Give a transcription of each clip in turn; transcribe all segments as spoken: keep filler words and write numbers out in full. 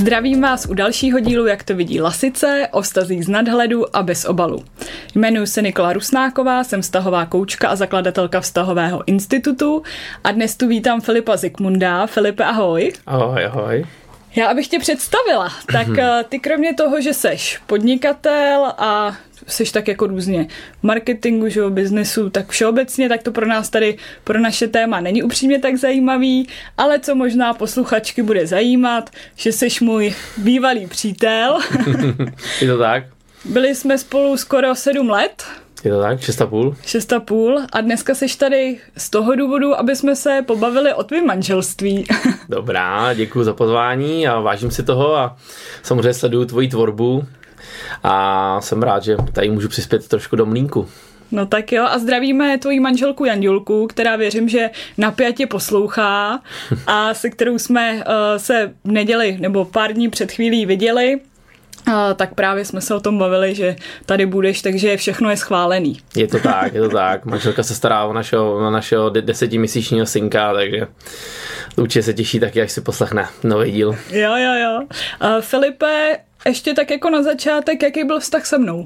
Zdravím vás u dalšího dílu Jak to vidí Lasice, o vztazích z nadhledu a bez obalu. Jmenuji se Nikola Rusnáková, jsem vztahová koučka a zakladatelka Vztahového institutu a dnes tu vítám Filipa Zikmunda. Filipe, ahoj. Ahoj, ahoj. Já abych tě představila, tak ty kromě toho, že seš podnikatel a seš tak jako různě v marketingu, že, biznesu, tak všeobecně, tak to pro nás tady, pro naše téma není upřímně tak zajímavý, ale co možná posluchačky bude zajímat, že seš můj bývalý přítel. Je to tak? Byli jsme spolu skoro sedm let. Je to tak? Šest a půl? Šest a půl a dneska seš tady z toho důvodu, aby jsme se pobavili o tvém manželství. Dobrá, děkuji za pozvání a vážím si toho a samozřejmě sleduju tvoji tvorbu a jsem rád, že tady můžu přispět trošku do mlýnku. No tak jo, a zdravíme tvoji manželku Jandělku, která věřím, že napjatě poslouchá a se kterou jsme uh, se v neděli nebo pár dní před chvílí viděli. Uh, tak právě jsme se o tom bavili, že tady budeš, takže všechno je schválený. Je to tak, je to tak. Manželka se stará o našeho, o našeho desetiměsíčního synka, takže určitě se těší taky, až si poslechne nový díl. Jo, jo, jo. Uh, Filipe, ještě tak jako na začátek, jaký byl vztah se mnou?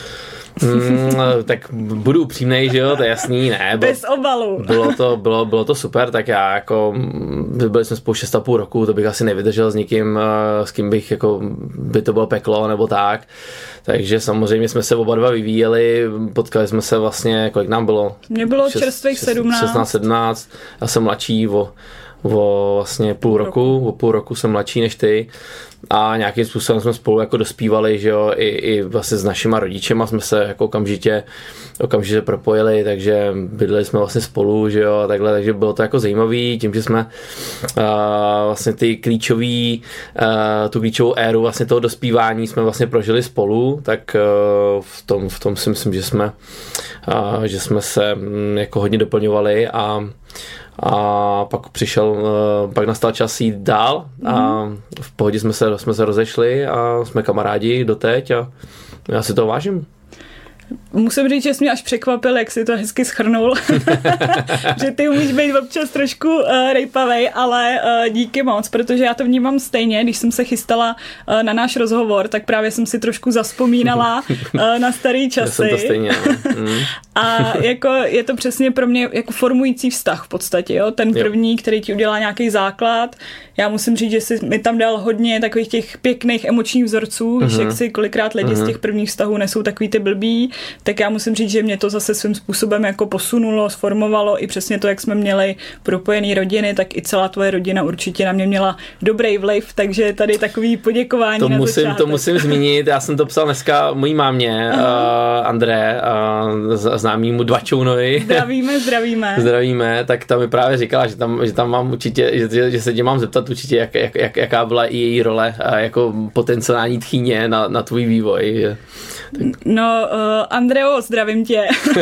Mm, tak budu upřímnej, že jo, to je jasný, ne. Bylo, bez obalu. Bylo to, bylo, bylo to super, tak já jako, byli jsme spolu šest a půl roku, to bych asi nevydržel s nikým, s kým bych jako, by to bylo peklo nebo tak. Takže samozřejmě jsme se oba dva vyvíjeli, potkali jsme se vlastně, kolik nám bylo? Mně bylo čerstvých sedmnáct. šestnáct sedmnáct, já jsem mladší o, o vlastně půl roku, o půl roku jsem mladší než ty. A nějakým způsobem jsme spolu jako dospívali, že jo, i, i vlastně s našima rodičema jsme se jako okamžitě, okamžitě propojili, takže bydleli jsme vlastně spolu, že jo, a takhle, takže bylo to jako zajímavý, tím, že jsme uh, vlastně ty klíčový, uh, tu klíčovou éru vlastně toho dospívání jsme vlastně prožili spolu, tak uh, v tom, v tom si myslím, že jsme, uh, že jsme se um, jako hodně doplňovali a a pak přišel, pak nastal čas jít dál a v pohodě jsme se, jsme se rozešli a jsme kamarádi doteď a já si to vážím. Musím říct, že jsi mě až překvapil, jak jsi to hezky shrnul, že ty umíš být občas trošku uh, rejpavej, ale uh, díky moc, protože já to vnímám stejně, když jsem se chystala uh, na náš rozhovor, tak právě jsem si trošku zazpomínala uh, na starý časy. Já jsem to stejně, mm. A jako je to přesně pro mě jako formující vztah v podstatě, jo? Ten první, který ti udělá nějaký základ. Já musím říct, že jsi mi tam dal hodně takových těch pěkných emočních vzorců, mm-hmm. jak si kolikrát lidi mm-hmm. z těch prvních vztahů nesou takový ty blbý, tak já musím říct, že mě to zase svým způsobem jako posunulo, sformovalo i přesně to, jak jsme měli propojený rodiny, tak i celá tvoje rodina určitě na mě měla dobrý vliv, takže tady takový poděkování to na musím, začátek. To musím zmínit, já jsem to psal dneska mojí mámě, uh, André, uh, známýmu Dvačounovi. Zdravíme, zdravíme. Zdravíme, tak tam mi právě říkala, že tam, že tam mám určitě, že, že se tě mám zeptat určitě, jak, jak, jak, jaká byla i její role a jako potenciální tchýně na, na tvůj vývoj. Že? Tak. No, uh, Andreo, zdravím tě.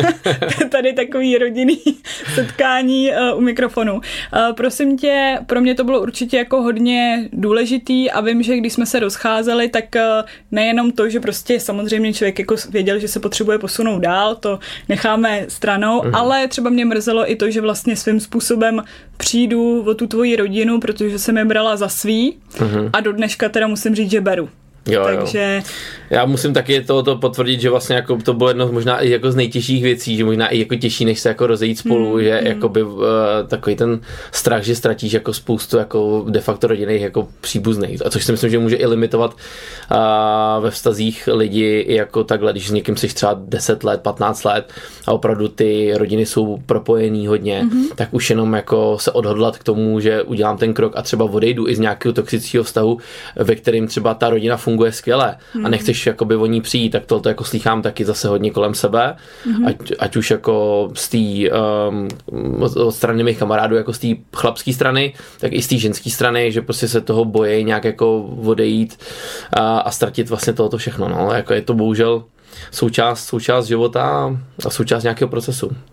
Tady takový rodinný setkání uh, u mikrofonu. Uh, prosím tě, pro mě to bylo určitě jako hodně důležitý a vím, že když jsme se rozcházeli, tak uh, nejenom to, že prostě samozřejmě člověk jako věděl, že se potřebuje posunout dál, to necháme stranou, uh-huh. ale třeba mě mrzelo i to, že vlastně svým způsobem přijdu o tu tvoji rodinu, protože jsem je brala za svý uh-huh. a do dneška teda musím říct, že beru. Jo, takže... jo. Já musím taky tohoto potvrdit, že vlastně jako to bylo jedno možná i jako z nejtěžších věcí, že možná i jako těžší, než se jako rozejít spolu, mm, že mm. jakoby uh, takový ten strach, že ztratíš jako spoustu jako de facto rodinných jako příbuzných. A což si myslím, že může i limitovat uh, ve vztazích lidi jako takhle, když s někým jsi třeba deset let, patnáct let a opravdu ty rodiny jsou propojený hodně, mm-hmm. tak už jenom jako se odhodlat k tomu, že udělám ten krok a třeba odejdu i z nějakého toxického vztahu, ve kterým třeba ta rodina funguje funguje skvěle mm. a nechceš jakoby o ní přijít, tak tohle jako slýchám taky zase hodně kolem sebe, mm. ať, ať už jako z té um, od strany mých kamarádů, jako z té chlapské strany, tak i z té ženské strany, že prostě se toho bojí nějak jako odejít a, a ztratit vlastně tohoto všechno, no, jako je to bohužel součást, součást života a součást nějakého procesu.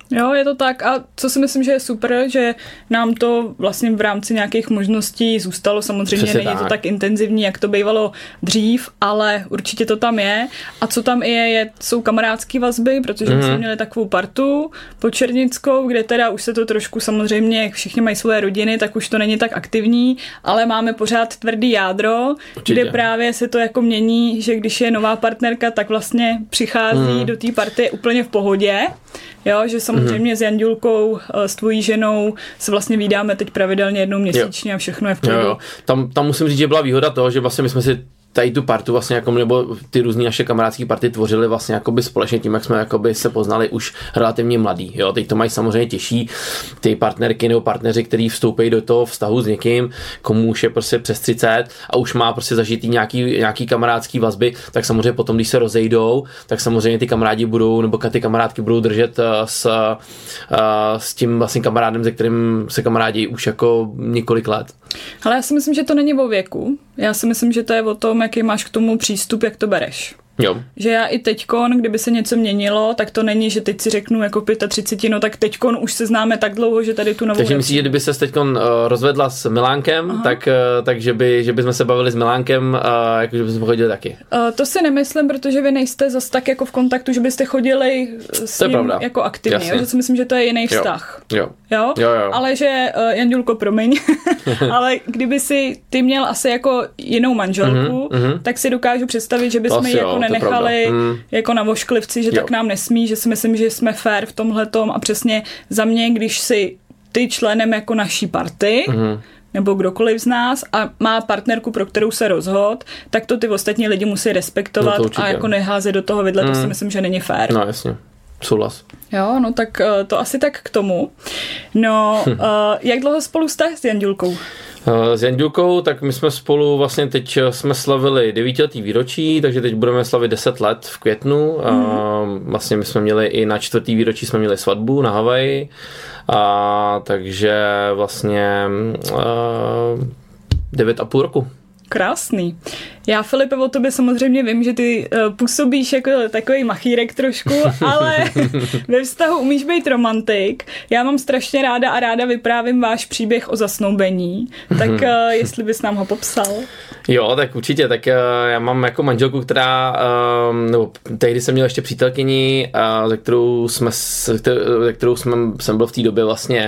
Jo, je to tak a co si myslím, že je super, že nám to vlastně v rámci nějakých možností zůstalo, samozřejmě Přesně není tak. to tak intenzivní, jak to bývalo dřív, ale určitě to tam je a co tam je, je jsou kamarádský vazby, protože mm-hmm. my jsme měli takovou partu počernickou, kde teda už se to trošku samozřejmě, všichni mají svoje rodiny, tak už to není tak aktivní, ale máme pořád tvrdý jádro, určitě. Kde právě se to jako mění, že když je nová partnerka, tak vlastně přichází mm. do té party úplně v pohodě. Jo, že samozřejmě mm-hmm. s Janďulkou, s tvojí ženou se vlastně vídáme teď pravidelně jednou měsíčně jo. a všechno je v pohodě. Jo, jo. Tam, tam musím říct, že byla výhoda toho, že vlastně my jsme si tady tu partu vlastně jako, nebo ty různý naše kamarádské party tvořily vlastně jakoby společně tím, jak jsme jakoby se poznali už relativně mladý. Jo, teď to mají samozřejmě těžší ty partnerky nebo partneři, kteří vstoupí do toho vztahu s někým, komu už je prostě přes třicet a už má prostě zažitý nějaký, nějaký kamarádský vazby, tak samozřejmě potom, když se rozejdou, tak samozřejmě ty kamarádi budou, nebo ty kamarádky budou držet s, s tím vlastně kamarádem, se kterým se kamarádí už jako několik let. Ale já si myslím, že to není o věku. Já si myslím, že to je o tom, jaký máš k tomu přístup, jak to bereš. Jo. Že já i teďkon, kdyby se něco měnilo, tak to není, že teď si řeknu jako třicet pět, no tak teďkon už se známe tak dlouho, že tady tu novou... Takže myslíš, že kdyby se teďkon uh, rozvedla s Milánkem, tak, uh, tak že, by, že bychom se bavili s Milánkem, uh, jako že bychom chodili taky? Uh, to si nemyslím, protože vy nejste zas tak jako v kontaktu, že byste chodili s to ním jako aktivně. Jo? Že si myslím, že to je jiný vztah. Jo. Jo? Jo, jo. Ale že, uh, Janďulko, promiň, ale kdyby si ty měl asi jako jinou manželku, mm-hmm. tak si dokážu představit, že bychom ji jako nenechali mm. jako na vošklivci, že jo. tak nám nesmí, že si myslím, že jsme fair v tomhletom a přesně za mě, když si ty členem jako naší party, mm. nebo kdokoliv z nás a má partnerku, pro kterou se rozhod, tak to ty ostatní lidi musí respektovat no a jako neházet do toho vidle, mm. to si myslím, že není fair. No jasně. Souhlas. Jo, no tak to asi tak k tomu. No, hm. jak dlouho spolu jste s Janďulkou? S Janďulkou, tak my jsme spolu vlastně teď jsme slavili devítiletý výročí, takže teď budeme slavit deset let v květnu. Mm. Vlastně my jsme měli i na čtvrtý výročí jsme měli svatbu na Havaji. A takže vlastně devět a půl roku. Krásný. Já, Filipe, o tobě samozřejmě vím, že ty uh, působíš jako takový machírek trošku, ale ve vztahu umíš být romantik. Já mám strašně ráda a ráda vyprávím váš příběh o zasnoubení. Tak uh, jestli bys nám ho popsal. Jo, tak určitě. Tak uh, já mám jako manželku, která, uh, nebo tehdy jsem měl ještě přítelkyni, uh, ze kterou, jsme, ze kterou jsme, jsem byl v té době vlastně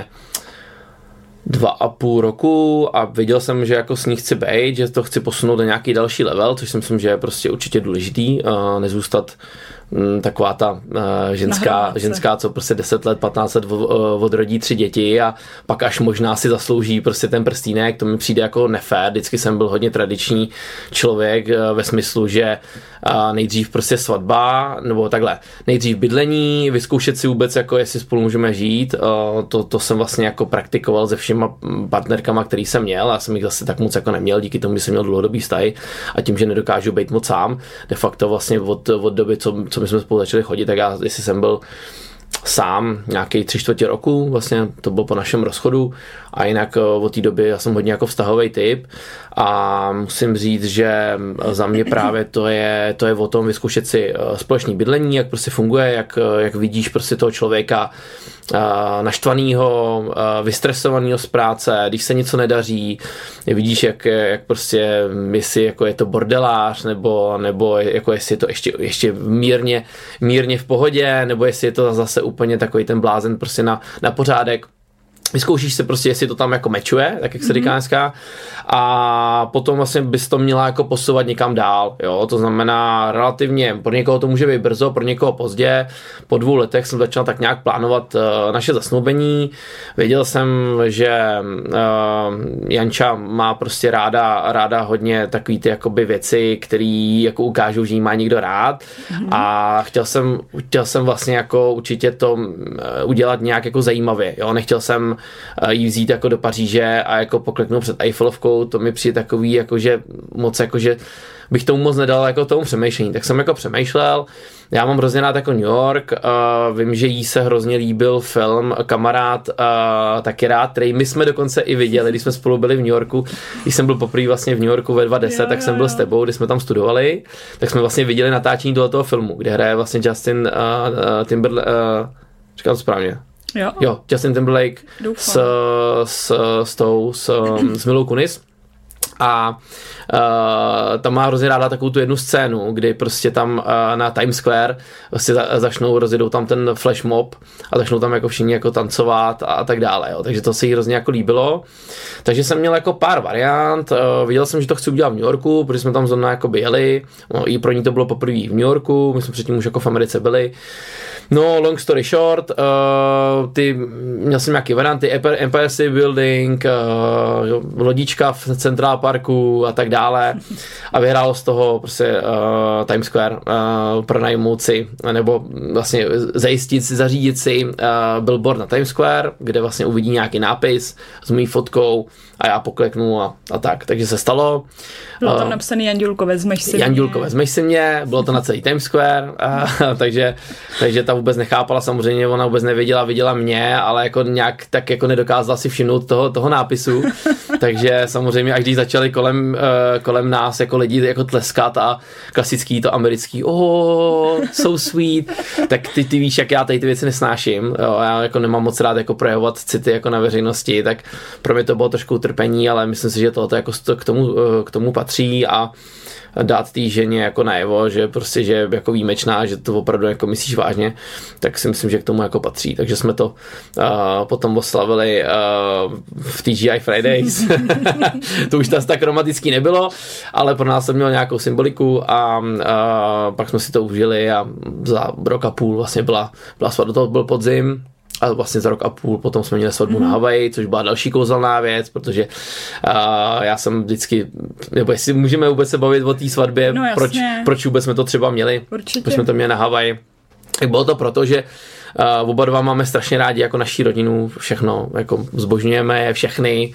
dva a půl roku a věděl jsem, že jako s ní chci být, že to chci posunout do nějaký další level, což si myslím, že je prostě určitě důležitý, uh, nezůstat m, taková ta uh, ženská, ženská, co prostě deset let, patnáct let odrodí tři děti a pak až možná si zaslouží prostě ten prstínek, to mi přijde jako nefér, vždycky jsem byl hodně tradiční člověk uh, ve smyslu, že uh, nejdřív prostě svatba, nebo takhle, nejdřív bydlení, vyzkoušet si vůbec, jako jestli spolu můžeme žít, uh, to, to jsem vlastně jako praktikoval ze všema partnerkama, který jsem měl, já jsem jich zase tak moc jako neměl, díky tomu, že jsem měl dlouhodobý vztahy a tím, že nedokážu být moc sám, de facto vlastně od, od doby, co, co my jsme spolu začali chodit, tak já, jestli jsem byl sám nějaký tři čtvrtě roku, vlastně to bylo po našem rozchodu a jinak od té doby já jsem hodně jako vztahový typ a musím říct, že za mě právě to je, to je o tom vyzkoušet si společný bydlení, jak prostě funguje, jak, jak vidíš prostě toho člověka naštvanýho, vystresovanýho z práce, když se něco nedaří, vidíš, jak, jak prostě jestli jako je to bordelář, nebo, nebo jako jestli je to ještě, ještě mírně, mírně v pohodě, nebo jestli je to zase úplně takový ten blázen prostě na, na pořádek. Vyzkoušíš se prostě, jestli to tam jako mečuje, tak jak se říká dneska, a potom vlastně bys to měla jako posouvat někam dál, jo, to znamená relativně, pro někoho to může být brzo, pro někoho pozdě, po dvou letech jsem začal tak nějak plánovat uh, naše zasnoubení, věděl jsem, že uh, Janča má prostě ráda, ráda hodně takový ty jakoby věci, který jako ukážou, že jí má někdo rád mm-hmm. a chtěl jsem, chtěl jsem vlastně jako určitě to uh, udělat nějak jako zajímavě, jo, nechtěl jsem jí vzít jako do Paříže a jako pokleknout před Eiffelovkou, to mi přijde takový, jakože moc jakože bych tomu moc nedal jako tomu přemýšlení. Tak jsem jako přemýšlel, já mám hrozně rád jako New York, uh, vím, že jí se hrozně líbil film Kamarád, uh, taky rád, který my jsme dokonce i viděli, když jsme spolu byli v New Yorku, když jsem byl poprvé vlastně v New Yorku ve dva deset, tak jsem byl s tebou, když jsme tam studovali, tak jsme vlastně viděli natáčení tohoto filmu, kde hraje vlastně Justin uh, uh, Timberlake, uh, říkám to správně, Jo, jo Justin Timberlake s, s, s tou, s, s Milou Kunis. A uh, tam má hrozně ráda takovou tu jednu scénu, kdy prostě tam uh, na Times Square vlastně za, začnou, rozjedou tam ten flash mob a začnou tam jako všichni jako tancovat a, a tak dále, jo. Takže to se jí hrozně jako líbilo. Takže jsem měl jako pár variant, uh, viděl jsem, že to chci udělat v New Yorku, protože jsme tam zrovna jako jeli, no, i pro ní to bylo poprvé v New Yorku, my jsme předtím už jako v Americe byli. No, long story short, uh, ty, měl jsem nějaký varianty, Empire State Building, uh, lodička v Central Parku a tak dále a vyhrálo z toho prostě uh, Times Square, uh, pronajmout si, nebo vlastně zajistit si, zařídit si uh, billboard na Times Square, kde vlastně uvidí nějaký nápis s mojí fotkou a já pokleknu a, a tak, takže se stalo. Bylo tam napsaný Janďulko, vezmeš si Janďulko, vezmeš si mě, bylo to na celý Times Square, a, takže, takže ta vůbec nechápala, samozřejmě ona vůbec nevěděla, viděla mě, ale jako nějak tak jako nedokázala si všimnout toho, toho nápisu, takže samozřejmě až když začali kolem, uh, kolem nás jako lidi jako tleskat a klasický to americký, oh, so sweet, tak ty, ty víš, jak já tady ty věci nesnáším, jo, já jako nemám moc rád jako projevovat city jako na veřejnosti, tak pro mě to bylo trošku utrpení, ale myslím si, že tohle jako k tomu, k tomu patří a dát té ženě jako najevo, že prostě, že je jako výjimečná, že to opravdu jako myslíš vážně, tak si myslím, že k tomu jako patří. Takže jsme to uh, potom oslavili uh, v T G I Fridays. To už tak romantický nebylo, ale pro nás to mělo nějakou symboliku a uh, pak jsme si to užili a za rok a půl vlastně byla, byla svatba, to byl podzim. A vlastně za rok a půl potom jsme měli svatbu mm-hmm. na Havaji, což byla další kouzelná věc, protože uh, já jsem vždycky, nebo jestli můžeme vůbec se bavit o té svatbě, no, proč, proč vůbec jsme to třeba měli, určitě. Proč jsme to měli na Havaji. Tak bylo to proto, že uh, oba dva máme strašně rádi jako naší rodinu, všechno, jako zbožňujeme je všechny.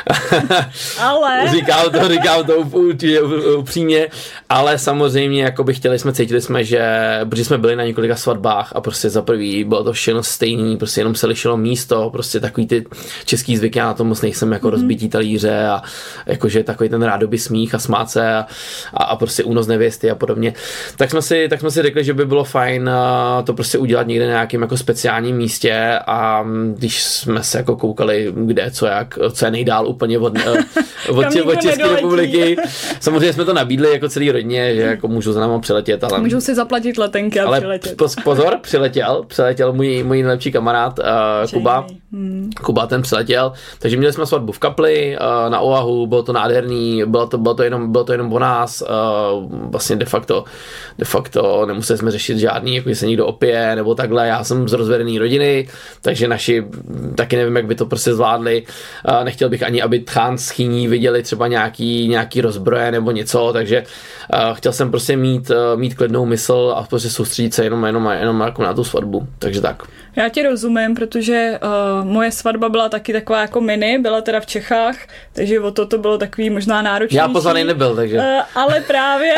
Ale... říkám to, říkám to určitě upřímně, ale samozřejmě jako by chtěli jsme, cítili jsme, že, protože jsme byli na několika svatbách a prostě za prvý bylo to všechno stejný, prostě jenom se lišilo místo, prostě takový ty český zvyky, já na tom moc nejsem jako mm-hmm. rozbití talíře a jakože takový ten rádoby smích a smát se a, a, a prostě únos nevěsty a podobně. Tak jsme si, tak jsme si řekli, že by bylo fajn to prostě udělat někde na nějakém jako speciálním místě a když jsme se jako koukali, kde, co jak, co je nejdál úplně od, od, tě, od České republiky. Samozřejmě jsme to nabídli jako celý rodině, že jako můžou za náma přiletět. Ale... Můžou si zaplatit letenky a ale přiletět. Pozor, přiletěl, přiletěl můj, můj nejlepší kamarád uh, Kuba. Hmm. Kuba ten přiletěl, takže měli jsme svatbu v Kapli uh, na Oahu, bylo to nádherný, bylo to, bylo to, jenom, bylo to jenom o nás, uh, vlastně de facto, de facto nemuseli jsme řešit žádný, jako se někdo opije nebo takhle, já jsem z rozvedený rodiny, takže naši taky nevím, jak by to prostě zvládli, uh, nechtěl bych ani, aby Tchán s Chyní viděli třeba nějaký, nějaký rozbroje nebo něco, takže uh, chtěl jsem prostě mít, uh, mít klidnou mysl a prostě soustředit se jenom, jenom, jenom jako na tu svatbu, takže tak. Já ti rozumím, protože uh, moje svatba byla taky taková jako mini, byla teda v Čechách, takže o to to bylo takový možná náročnější. Já pozvaný nebyl, takže. Uh, ale právě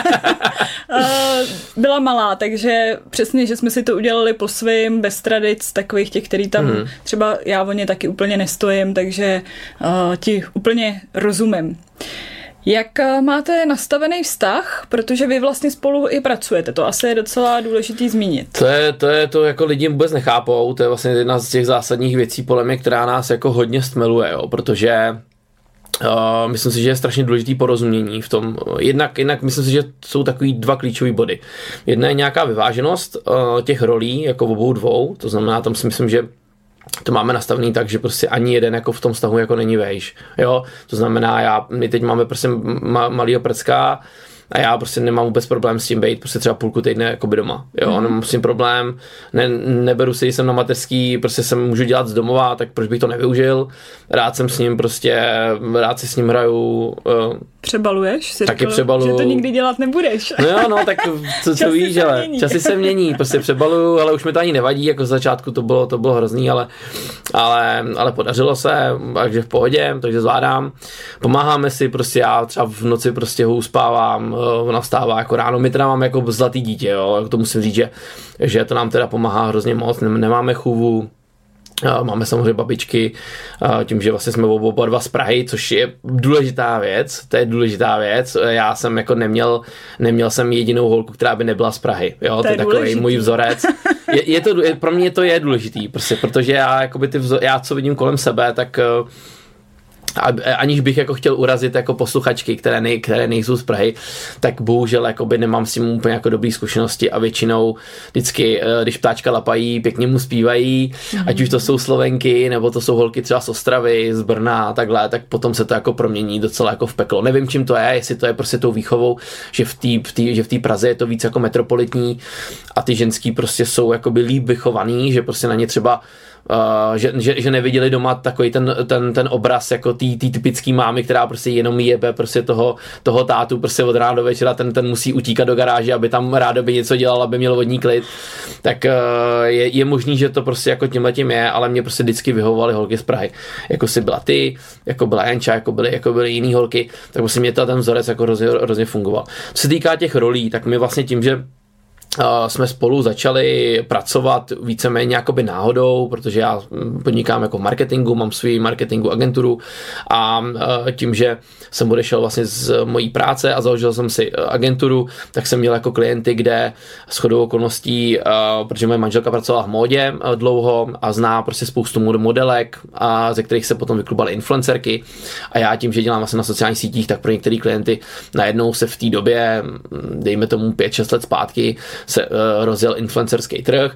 uh, byla malá, takže přesně, že jsme si to udělali po svým, bez tradic, takových těch, který tam hmm. třeba já o ně taky úplně nestojím, takže uh, ti úplně rozumím. Jak máte nastavený vztah, protože vy vlastně spolu i pracujete, to asi je docela důležitý zmínit. To je to, je to jako lidi vůbec nechápou, to je vlastně jedna z těch zásadních věcí podle mě, která nás jako hodně stmeluje, jo, protože uh, myslím si, že je strašně důležitý porozumění v tom, jednak, jednak myslím si, že jsou takový dva klíčové body. Jedna je nějaká vyváženost uh, těch rolí, jako obou dvou, to znamená, tam si myslím, že to máme nastavený tak, že prostě ani jeden jako v tom vztahu jako není vejš, jo, to znamená, já, my teď máme prostě ma, malýho prcka a já prostě nemám vůbec problém s tím být prostě třeba půlku týdne jakoby doma, jo, mm. nemám s tím problém, ne, neberu si, jsem na mateřský, prostě jsem můžu dělat z domova, tak proč bych to nevyužil, rád jsem s ním prostě, rád si s ním hraju. Uh, Přebaluješ? Si taky řekl, přebaluju. že to nikdy dělat nebudeš. No jo, no, tak co, co víš, ale časy se mění, prostě přebaluju, ale už mi to ani nevadí, jako z začátku to bylo, to bylo hrozný, ale, ale, ale podařilo se, takže v pohodě, takže zvládám. Pomáháme si, prostě já třeba v noci prostě ho uspávám, ona vstává jako ráno, my teda máme jako zlatý dítě, jo, to musím říct, že, že to nám teda pomáhá hrozně moc, nemáme chůvu. Máme samozřejmě babičky, tím, že vlastně jsme oba dva z Prahy, což je důležitá věc, to je důležitá věc. Já jsem jako neměl, neměl jsem jedinou holku, která by nebyla z Prahy, jo, to, to je takový můj vzorec. je, je to, je, pro mě to je důležitý, prostě, protože já, jakoby ty vzo, já co vidím kolem sebe, tak aniž bych jako chtěl urazit jako posluchačky, které, nej, které nejsou z Prahy, tak bohužel jakoby nemám s tím úplně jako dobrý zkušenosti a většinou vždycky, když ptáčka lapají, pěkně mu zpívají, mm-hmm. ať už to jsou Slovenky, nebo to jsou holky třeba z Ostravy, z Brna a takhle, tak potom se to jako promění docela jako v peklo. Nevím, čím to je, jestli to je prostě tou výchovou, že v té v tý, že v té Praze je to víc jako metropolitní a ty ženský prostě jsou jakoby líp vychovaný, že prostě na ně třeba Uh, že, že, že neviděli doma takový ten, ten, ten obraz jako tý, tý typický mámy, která prostě jenom jebe prostě toho, toho tátu prostě od rána do večera, ten, ten musí utíkat do garáže, aby tam rádoby něco dělal, aby měl vodní klid, tak uh, je, je možný, že to prostě jako tímhletím je, ale mě prostě vždycky vyhovovaly holky z Prahy, jako si byla ty, jako byla Janča, jako byly, jako byly jiný holky, tak prostě mě to ten vzorec jako hrozně, hrozně fungoval. Co se týká těch rolí, tak my vlastně tím, že Uh, jsme spolu začali pracovat víceméně jakoby náhodou, protože já podnikám jako v marketingu, mám svůj marketingu agenturu a uh, tím, že jsem odešel vlastně z mojí práce a založil jsem si agenturu, tak jsem měl jako klienty, kde shodou okolností, uh, protože moje manželka pracovala v módě uh, dlouho a zná prostě spoustu modelek, a ze kterých se potom vyklubaly influencerky a já tím, že dělám vlastně na sociálních sítích, tak pro některé klienty najednou se v té době, dejme tomu pět šest let zpátky, se uh, rozjel influencerský trh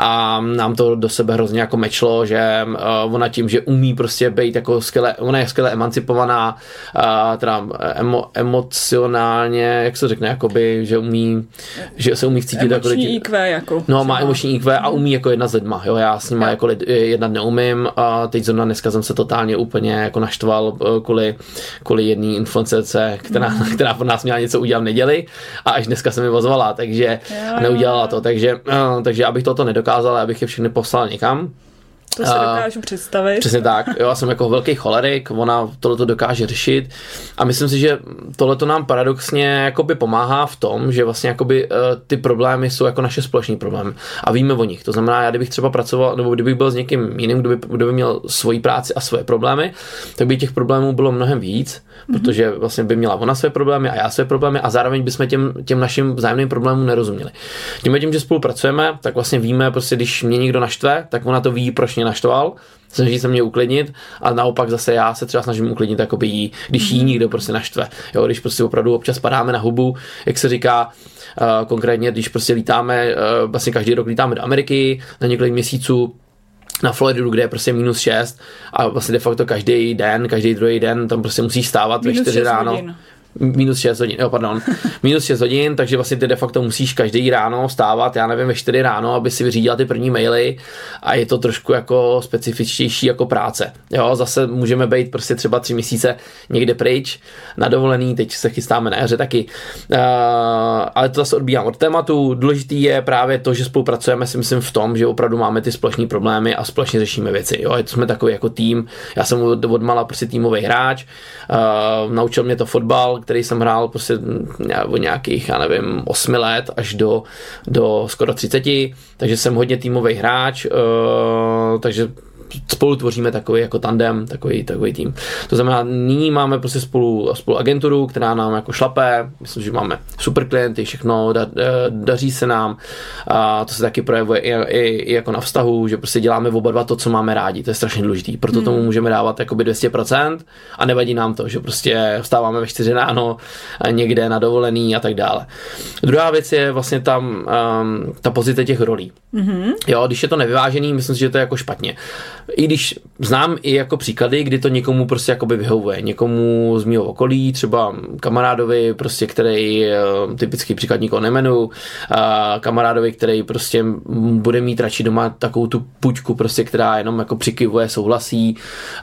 a nám to do sebe hrozně jako mečlo, že uh, ona tím, že umí prostě být jako skvěle, ona je skvěle emancipovaná, uh, teda emo, emocionálně, jak se řekne, jakoby, že umí, že se umí vcítit jako emoční í kvé jako. No, má emoční í kvé a umí jako jedna s lidma, jo, já s nima jako lid, jednat neumím a teď zrovna dneska jsem se totálně úplně jako naštval kvůli, kvůli jedné influencerce, která, mm. která pro nás měla něco udělat v neděli a až dneska se mi ozvala, takže a neudělala to, takže, uh, takže abych toto nedokázal, abych je všechny poslal někam. To se dokážu představit. Přesně tak, jo, já jsem jako velký cholerik, ona tohleto dokáže řešit a myslím si, že tohleto nám paradoxně jakoby pomáhá v tom, že vlastně jakoby uh, ty problémy jsou jako naše společný problémy a víme o nich. To znamená, já kdybych třeba pracoval, nebo kdybych byl s někým jiným, kdo by, kdo by měl svoji práci a svoje problémy, tak by těch problémů bylo mnohem víc, mm-hmm. protože vlastně by měla ona své problémy a já své problémy a zároveň bychom těm, těm našim vzájemným problémům nerozuměli. Tím, tím, že spolupracujeme, tak vlastně víme, prostě když mě někdo naštve, tak ona to ví, proč mě naštval, snaží se mě uklidnit a naopak zase já se třeba snažím uklidnit jakoby jí, když jí někdo prostě naštve. Jo, když prostě opravdu občas padáme na hubu, jak se říká, uh, konkrétně, když prostě lítáme, uh, vlastně každý rok lítáme do Ameriky na několik měsíců, na Floridu, kde je prostě minus šest a vlastně de facto každý den, každý druhý den tam prostě musíš stávat ve čtyři ráno. Hodin. Minus šest hodin, jo, pardon. Minus šest hodin, takže vlastně ty de facto musíš každý ráno stávat, já nevím, ve čtyři ráno, aby si vyřídila ty první maily a je to trošku jako specifičtější jako práce. Jo, zase můžeme být prostě třeba tři měsíce někde pryč, na dovolený, teď se chystáme na jaře taky. Uh, ale to zase odbíhám od tématu. Důležitý je právě to, že spolupracujeme, si myslím, v tom, že opravdu máme ty společné problémy a společně řešíme věci. Jo, to jsme takový jako tým. Já jsem od, odmala prostě týmový hráč, uh, naučil mě to fotbal, který jsem hrál prostě od nějakých, já nevím, osmi let až do, do skoro třiceti, takže jsem hodně týmový hráč, uh, takže spolu tvoříme takový jako tandem, takový, takový tým. To znamená, nyní máme prostě spolu, spolu agenturu, která nám jako šlape, myslím, že máme super klienty, všechno, da, daří se nám a to se taky projevuje i, i, i jako na vztahu, že prostě děláme oba dva to, co máme rádi, to je strašně důležitý, proto hmm. tomu můžeme dávat jakoby dvě stě procent a nevadí nám to, že prostě vstáváme ve čtyři ráno někde na dovolený a tak dále. Druhá věc je vlastně tam um, ta pozice těch rolí. Hmm. Jo, když je to nevyvážený, myslím si, že to je jako špatně. I když znám i jako příklady, kdy to někomu prostě jakoby vyhovuje. Někomu z mého okolí, třeba kamarádovi, prostě, který, typický příklad nikoho nejmenuji, kamarádovi, který prostě bude mít radši doma takovou tu puťku, prostě, která jenom jako přikyvuje, souhlasí,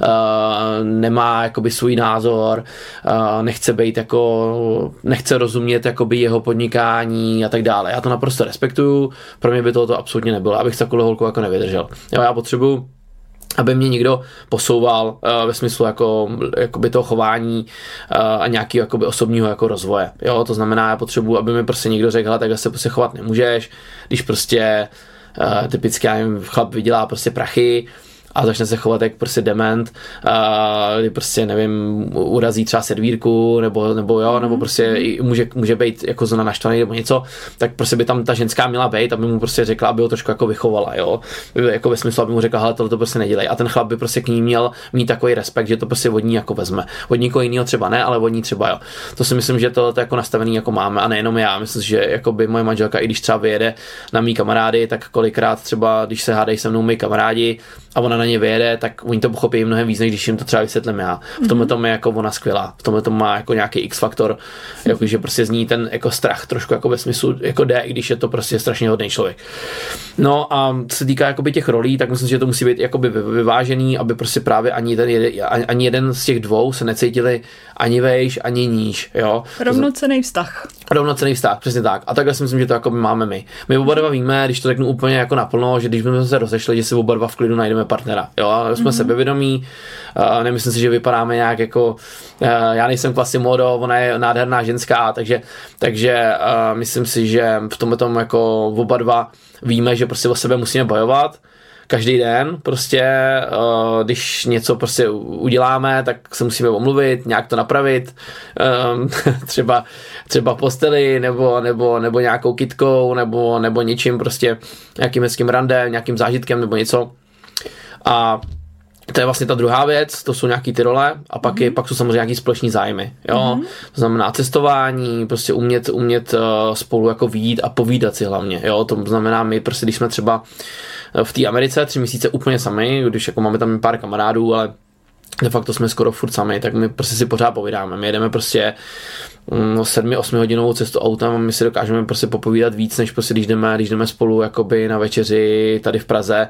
nemá jakoby svůj názor, nechce být jako, nechce rozumět jakoby jeho podnikání a tak dále. Já to naprosto respektuju, pro mě by tohoto absolutně nebylo, abych takovou holku jako nevydržel. Jo, já potřebuji, aby mě někdo posouval uh, ve smyslu jako, jakoby toho chování uh, a nějakého jakoby osobního jako rozvoje. Jo, to znamená, já potřebuji, aby mi prostě někdo řekl, takhle se prostě chovat nemůžeš, když prostě uh, typicky já nevím, chlap vydělá prostě prachy a začne se chovat jak prostě dement, a kdy prostě nevím, urazí třeba servírku, nebo, nebo jo, nebo prostě může, může být jako zóna naštvaný nebo něco, tak prostě by tam ta ženská měla být, aby mu prostě řekla, aby ho trošku jako vychovala, jo, jako ve smyslu, aby mu řekla, hele, tohle to prostě nedělej, a ten chlap by prostě k ní měl mít takový respekt, že to prostě od ní jako vezme, od nikoho jiného třeba ne, ale od ní třeba jo. To si myslím, že tohle to jako nastavený jako máme, a nejenom já, myslím, že jako by moje manželka, i když třeba vyjede na mý kamarády, tak kolikrát třeba, když se hádají se mnou mý kamarádi a ona na ně vyjede, tak oni to pochopí mnohem víc, než když jim to třeba vysvětlím já. V tomhle tom je jako ona skvělá. V tomhle tom má jako nějaký X-faktor, jako že prostě z ní ten jako strach trošku jako ve smyslu jako jde, i když je to prostě strašně hodný člověk. No a co se týká jakoby těch rolí, tak myslím, že to musí být jakoby vyvážený, aby prostě právě ani ten jeden, ani jeden z těch dvou se necítili ani vejš, ani níž, jo. Rovnocenný vztah. Rovnocenný vztah, přesně tak. A takhle si myslím, že to jako máme my. My oba dva víme, když to řeknu úplně jako naplno, že když jsme se rozešli, že si oba dva v klidu najdeme partnera. Jo, jsme mm-hmm. sebevědomí, uh, nemyslím si, že vypadáme nějak jako, uh, já nejsem Quasimodo, ona je nádherná ženská, takže, takže uh, myslím si, že v tomhle tom jako oba dva víme, že prostě o sebe musíme bojovat. Každý den prostě, uh, když něco prostě uděláme, tak se musíme omluvit, nějak to napravit, um, třeba, třeba posteli, nebo, nebo, nebo nějakou kytkou, nebo, nebo něčím prostě, nějakým hezkým randem, nějakým zážitkem, nebo něco. A to je vlastně ta druhá věc, to jsou nějaký ty role, a pak, mm-hmm. je, pak jsou samozřejmě nějaký společný zájmy, jo, mm-hmm. to znamená cestování, prostě umět, umět uh, spolu jako vyjít a povídat si hlavně, jo, to znamená my prostě, když jsme třeba v té Americe tři měsíce úplně sami, když jako máme tam pár kamarádů, ale de facto jsme skoro furt sami, tak my prostě si pořád povídáme, my jedeme prostě no, sedmi, osmi hodinovou cestu autem a my si dokážeme prostě popovídat víc, než prostě když jdeme, když jdeme spolu jakoby na večeři tady v Praze,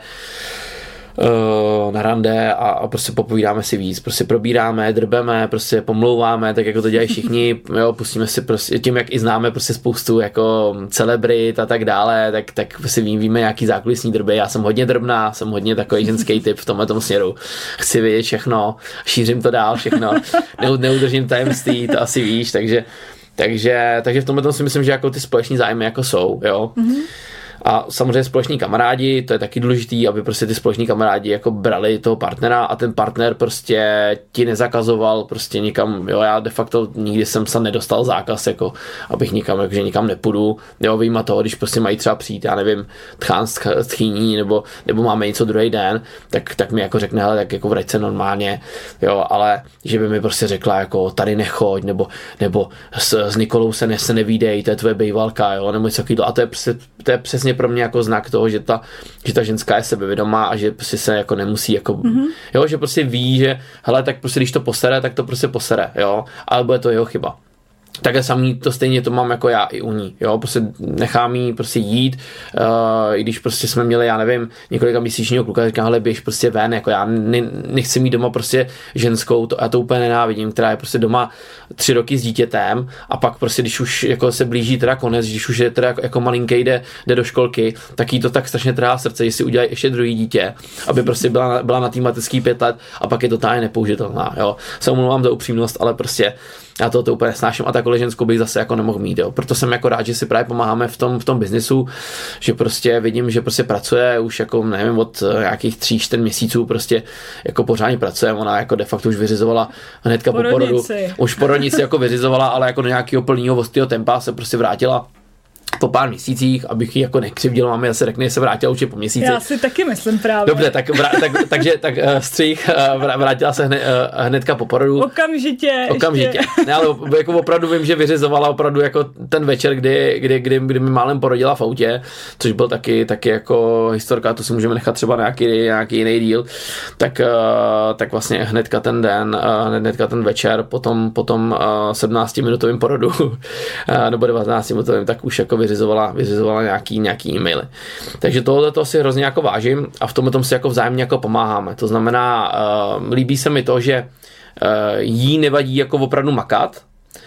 na rande, a, a prostě popovídáme si víc, prostě probíráme, drbeme, prostě pomlouváme, tak jako to dělají všichni, jo, pustíme si prostě, tím jak i známe prostě spoustu jako celebrit a tak dále, tak, tak si ví, víme nějaký zákulisní drby, já jsem hodně drbná, jsem hodně takový ženský typ v tomhle směru, chci vědět všechno, šířím to dál všechno, neudržím tajemství, to asi víš, takže, takže, takže v tomhle si myslím, že jako ty společní zájmy jako jsou, jo. Mm-hmm. A samozřejmě společní kamarádi, to je taky důležitý, aby prostě ty společní kamarádi jako brali toho partnera a ten partner prostě ti nezakazoval prostě nikam, jo, já de facto nikdy jsem se nedostal zákaz, jako abych nikam, jakože nikam nepůjdu, jo, vyjma toho, když prostě mají třeba přijít, já nevím, tchán s tchýní, nebo, nebo máme něco druhý den, tak, tak mi jako řekne, hele, tak jako vrať se normálně, jo, ale že by mi prostě řekla, jako tady nechoď, nebo, nebo s, s Nikolou se, ne, se nevídej, to je tvoje bejvalka, jo, nebo něco takového, a to je, to je přesně pro mě jako znak toho, že ta, že ta ženská je sebevědomá a že prostě se jako nemusí jako, mm-hmm. jo, že prostě ví, že hele, tak prostě když to posere, tak to prostě posere, jo, ale bude to jeho chyba. Takhle samý to stejně to mám jako já i u ní, jo, prostě nechám jí prostě jít, uh, i když prostě jsme měli, já nevím, několika měsíčního kluka, říkám, hele, běž prostě ven, jako já ne, nechci mít doma prostě ženskou, to, já to úplně nenávidím, která je prostě doma tři roky s dítětem a pak prostě, když už jako se blíží teda konec, když už je teda jako, jako malinký jde, jde do školky, tak jí to tak strašně trhá srdce, že si udělají ještě druhý dítě, aby prostě byla, byla na tý mateřský pět let a pak je to totálně nepoužitelná, jo. Se omlouvám za upřímnost, ale prostě já to, to úplně nesnáším a takhle ženskou bych zase jako nemohl mít, jo. Proto jsem jako rád, že si právě pomáháme v tom, v tom biznisu, že prostě vidím, že prostě pracuje už jako nevím od nějakých tří, čtyř měsíců prostě jako pořádně pracuje, ona jako de facto už vyřizovala hnedka po porodu, už porodnici jako vyřizovala, ale jako do nějakého plného vostého tempa se prostě vrátila po pár měsících, abych ji jako nekřivdil, máme zase řekne, že se vrátila už po měsíci. Já si taky myslím právě. Dobře, tak, vrá, tak takže tak uh, střih uh, vrátila se hned, uh, hnedka po porodu. Okamžitě. Okamžitě. Ne, ale jako opravdu vím, že vyřizovala opravdu jako ten večer, kdy, kdy, kdy, kdy mi málem porodila v autě, což byl taky, taky jako historka, to si můžeme nechat třeba nějaký, nějaký jiný díl, tak, uh, tak vlastně hnedka ten den, uh, hnedka ten večer, potom, potom uh, sedmnáctiminutovým porodu, uh, nebo devatenáctiminutovým, tak už jako vyřizovala, vyřizovala nějaký, nějaký e-maily. Takže tohle to si hrozně jako vážím a v tomhle tom si jako vzájemně jako pomáháme. To znamená, uh, líbí se mi to, že uh, jí nevadí jako opravdu makat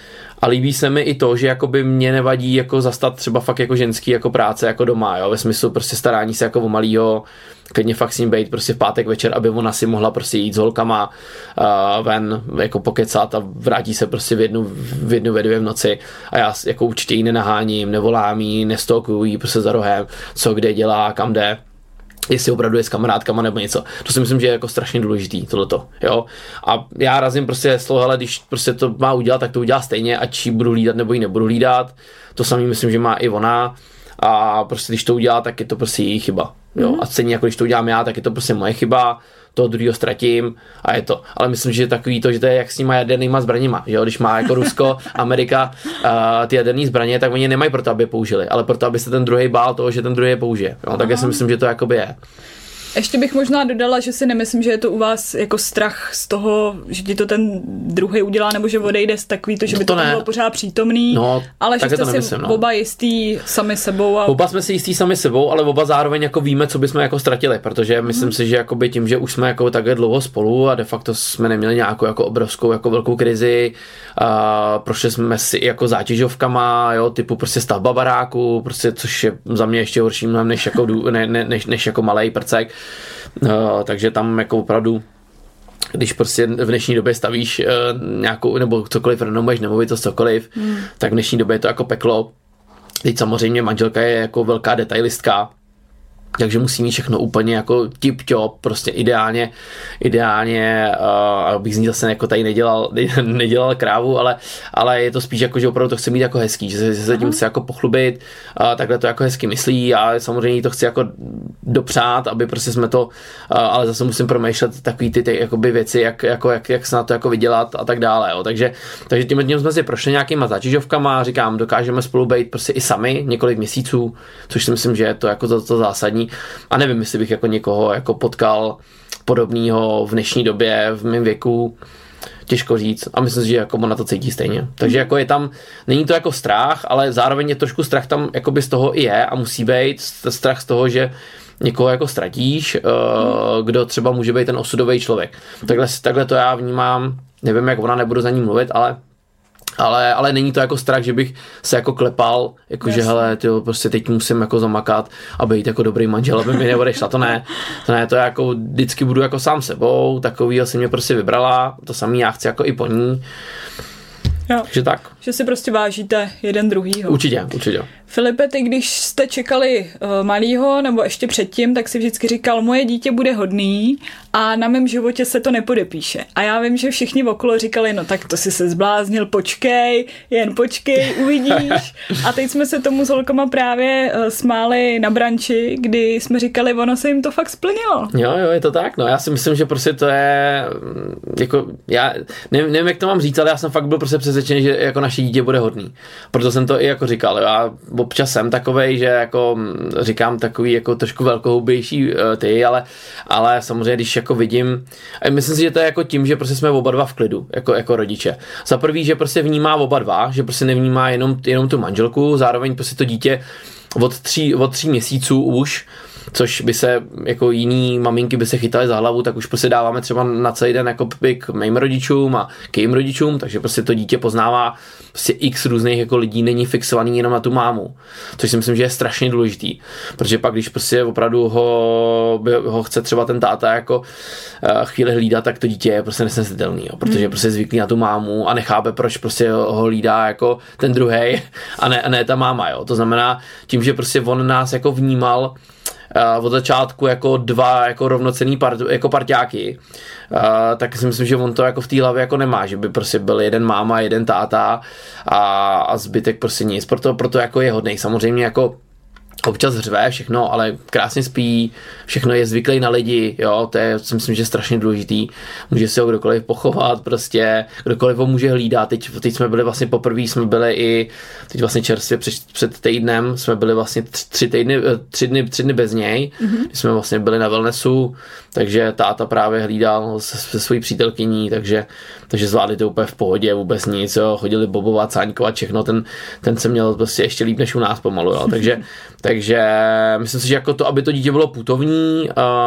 a líbí se mi i to, že jakoby mě nevadí jako zastat třeba fakt jako ženský jako práce jako doma, jo, ve smyslu prostě starání se jako o malýho, klidně fakt s ním bejt prostě v pátek večer, aby ona si mohla prostě jít s holkama uh, ven, jako pokecat a vrátí se prostě v jednu, v jednu ve dvě v noci a já jako určitě jí nenaháním, nevolám jí, nestalkuju jí prostě za rohem, co kde dělá, kam jde. jestli opravdu je s kamarádkama nebo něco. To si myslím, že je jako strašně důležitý tohleto, jo. A já razím prostě slovo, hele, když prostě to má udělat, tak to udělá stejně, ať ji budu hlídat nebo ji nebudu hlídat. To samý myslím, že má i ona. A prostě když to udělá, tak je to prostě její chyba, jo. Mm. A stejně jako když to udělám já, tak je to prostě moje chyba. Toho druhého ztratím a je to. Ale myslím, že je takový to, že to je jak s nima jadernýma zbraněma, že jo? Když má jako Rusko, Amerika uh, ty jaderné zbraně, tak oni nemají proto, aby je použili, ale proto, aby se ten druhý bál toho, že ten druhý je použije. Jo? Tak já si myslím, že to jakoby je. Ještě bych možná dodala, že si nemyslím, že je to u vás jako strach z toho, že ti to ten druhý udělá, nebo že odejde z takový to, že no by to, to bylo pořád přítomný, no, ale že jste si nemyslím, no. Oba jistý sami sebou. A... Oba jsme si jistý sami sebou, ale oba zároveň jako víme, co bychom jako ztratili, protože myslím hmm. si, že jakoby tím, že už jsme jako takhle dlouho spolu a de facto jsme neměli nějakou jako obrovskou jako velkou krizi, a prošli jsme si jako zátěžovkama, jo, typu prostě stavba baráku, prostě, což je za mě ještě horší než jako, ne, ne, než, než jako malej prcek. Uh, takže tam jako opravdu, když prostě v dnešní době stavíš uh, nějakou, nebo cokoliv renomuješ nemovitost, cokoliv, hmm. tak v dnešní době je to jako peklo. Teď samozřejmě manželka je jako velká detailistka, takže musí mít všechno úplně jako tip-top, prostě ideálně, ideálně, uh, abych z ní zase jako tady nedělal, nedělal krávu, ale, ale je to spíš jako, že opravdu to chce mít jako hezký, že se, že se tím chce jako pochlubit, uh, takhle to jako hezky myslí a samozřejmě to chci jako dopřát, aby prostě jsme to, uh, ale zase musím promýšlet takový ty, ty jakoby věci, jak, jako, jak, jak se na to jako vydělat a tak dále, jo. Takže, takže tím, tím jsme si prošli nějakýma zátěžovkama, říkám, dokážeme spolu být prostě i sami několik měsíců, což si myslím, že je to jako to, to zásadní. A nevím, jestli bych jako někoho jako potkal podobného v dnešní době, v mém věku, těžko říct. A myslím si, že jako na to cítí stejně. Takže jako je tam, není to jako strach, ale zároveň je trošku strach tam jakoby z toho i je a musí být strach z toho, že někoho jako ztratíš, kdo třeba může být ten osudový člověk. Takhle, takhle to já vnímám, nevím, jak ona, nebudu za ní mluvit, ale Ale, ale není to jako strach, že bych se jako klepal, jako yes. že hele, tyjo, prostě teď musím jako zamakat a být jako dobrý manžel, aby mi neodešla, to ne, to ne, to jako vždycky budu jako sám sebou, takovýho si mě prostě vybrala, to samý já chci jako i po ní. Jo. Takže tak. Že si prostě vážíte jeden druhýho. Určitě, určitě. Filipe, ty když jste čekali uh, malýho, nebo ještě předtím, tak si vždycky říkal, moje dítě bude hodný a na mém životě se to nepodepíše. A já vím, že všichni okolo říkali, no tak to si se zbláznil, počkej, jen počkej, uvidíš. A teď jsme se tomu s holkama právě uh, smáli na branči, kdy jsme říkali, ono se jim to fakt splnilo. Jo, jo, je to tak, no já si myslím, že prostě to je, jako, já nevím, nevím jak to mám říct, ale já jsem fakt byl prostě přesvědčený, že jako naše dítě bude hodný. Proto jsem to i jako říkal, já občas jsem takovej, že jako říkám takový jako trošku velkohubější ty, ale, ale samozřejmě, když jako vidím, a myslím si, že to je jako tím, že prostě jsme oba dva v klidu, jako, jako rodiče. Za prvý, že prostě vnímá oba dva, že prostě nevnímá jenom, jenom tu manželku, zároveň prostě to dítě od tří, od tří měsíců už, což by se jako jiný maminky by se chytaly za hlavu, tak už prostě dáváme třeba na celý den jako k mým rodičům a k jejím rodičům, takže prostě to dítě poznává prostě x různých jako lidí, není fixovaný jenom na tu mámu, což si myslím, že je strašně důležitý, protože pak když prostě opravdu ho, ho chce třeba ten táta jako chvíli hlídat, tak to dítě je prostě nesnesitelný, jo, protože je prostě zvyklý na tu mámu a nechápe, proč prostě ho hlídá jako ten druhej a ne, a ne ta máma, jo. To znamená tím, že prostě on nás jako vnímal Uh, od začátku jako dva jako rovnocenný part, jako parťáky, uh, tak si myslím, že on to jako v té hlavě jako nemá, že by prostě byl jeden máma, jeden táta a, a zbytek prostě nic, proto, proto jako je hodnej. Samozřejmě jako občas řve všechno, ale krásně spí, všechno je zvyklý na lidi, jo, to je, si myslím, že je strašně důležitý. Může si ho kdokoliv pochovat, prostě, kdokoliv ho může hlídat. Teď, teď jsme byli vlastně poprvé, jsme byli i, teď vlastně čerstvě před, před týdnem, jsme byli vlastně tři týdny, tři dny, tři dny bez něj, mm-hmm. jsme vlastně byli na wellnessu, takže táta právě hlídal se, se svojí přítelkyní, takže, takže zvládli to úplně v pohodě, vůbec nic, jo, chodili bobovat, sáňkovat, všechno, ten, ten se měl prostě ještě líp než u nás pomalu, jo, takže Takže myslím si, že jako to, aby to dítě bylo putovní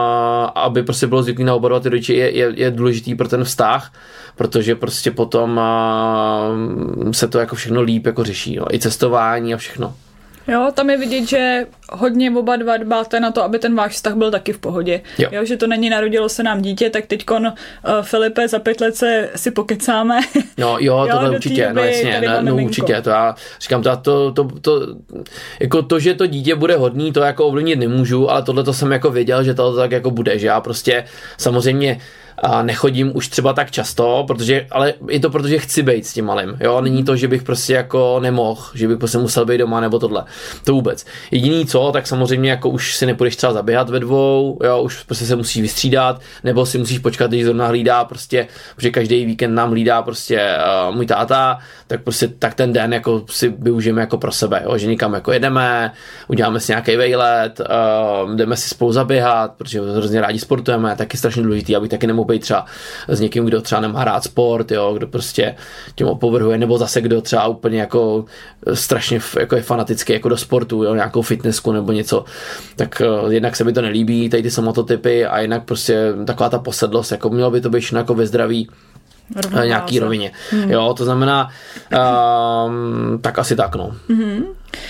a aby prostě bylo zvyklý na oba dva ty rodiče, je, je, je důležitý pro ten vztah, protože prostě potom se to jako všechno líp jako řeší, no. I cestování a všechno. Jo, tam je vidět, že hodně oba dva dbáte na to, aby ten váš vztah byl taky v pohodě. Jo. Jo, že to není narodilo se nám dítě, tak teďkon uh, Filipe, za pět let se si pokecáme. No jo, tohle jo, určitě, no jasně, no, no určitě, to já říkám, to, to, to, to, jako to, že to dítě bude hodný, to jako ovlivnit nemůžu, ale tohle to jsem jako věděl, že to tak jako bude, že já prostě samozřejmě a nechodím už třeba tak často, protože, ale je to protože chci být s tím malým, jo, není to, že bych prostě jako nemohl, že bych prostě musel být doma nebo tohle, to vůbec. Jediný co, tak samozřejmě jako už si nepůjdeš třeba zaběhat ve dvou, jo, už prostě se musíš vystřídat, nebo si musíš počkat, když zrovna hlídá prostě, protože každý víkend nám hlídá prostě uh, můj táta, tak prostě tak ten den jako si využijeme jako pro sebe, jo, že někam jako jedeme, uděláme si nějaký vejlet, uh, jdeme si spolu zaběhat, protože hrozně rádi sportujeme, taky strašně důležitý, abych taky nemohl být třeba s někým, kdo třeba nemá rád sport, jo, kdo prostě tím opovrhuje, nebo zase kdo třeba úplně jako strašně jako je fanatický jako do sportu, jo, nějakou fitnessku nebo něco, tak uh, jednak se mi to nelíbí, tady ty samototypy a jinak prostě taková ta posedlost, jako mělo by to být jako ve zdraví Rovná nějaký se. rovině. Hmm. Jo, to znamená um, tak asi tak, no. Hmm.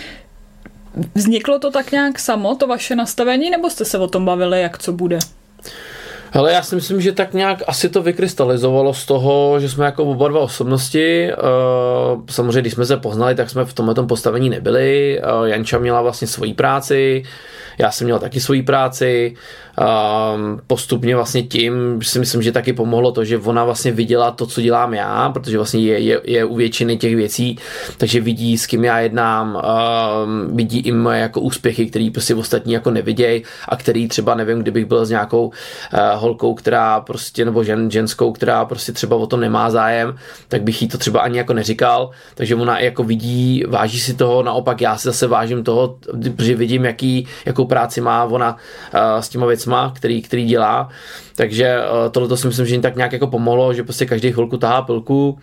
Vzniklo to tak nějak samo, to vaše nastavení, nebo jste se o tom bavili, jak co bude? Hele, já si myslím, že tak nějak asi to vykrystalizovalo z toho, že jsme jako oba dva osobnosti, uh, samozřejmě když jsme se poznali, tak jsme v tomhletom postavení nebyli, uh, Janča měla vlastně svoji práci, já jsem měl taky svoji práci, um, postupně vlastně tím, si myslím, že taky pomohlo to, že ona vlastně viděla to, co dělám já, protože vlastně je, je, je u většiny těch věcí, takže vidí, s kým já jednám, um, vidí i moje jako úspěchy, který prostě ostatní jako nevidějí a který třeba nevím, kdybych byl s nějakou uh, holkou, která prostě, nebo žen, ženskou, která prostě třeba o to nemá zájem, tak bych jí to třeba ani jako neříkal, takže ona jako vidí, váží si toho, naopak já si zase vážím toho, protože vidím, jaký, jakou práci má ona uh, s těma věcma, který, který dělá, takže uh, tohleto si myslím, že jim tak nějak jako pomohlo, že prostě každý chvilku tahá pilku.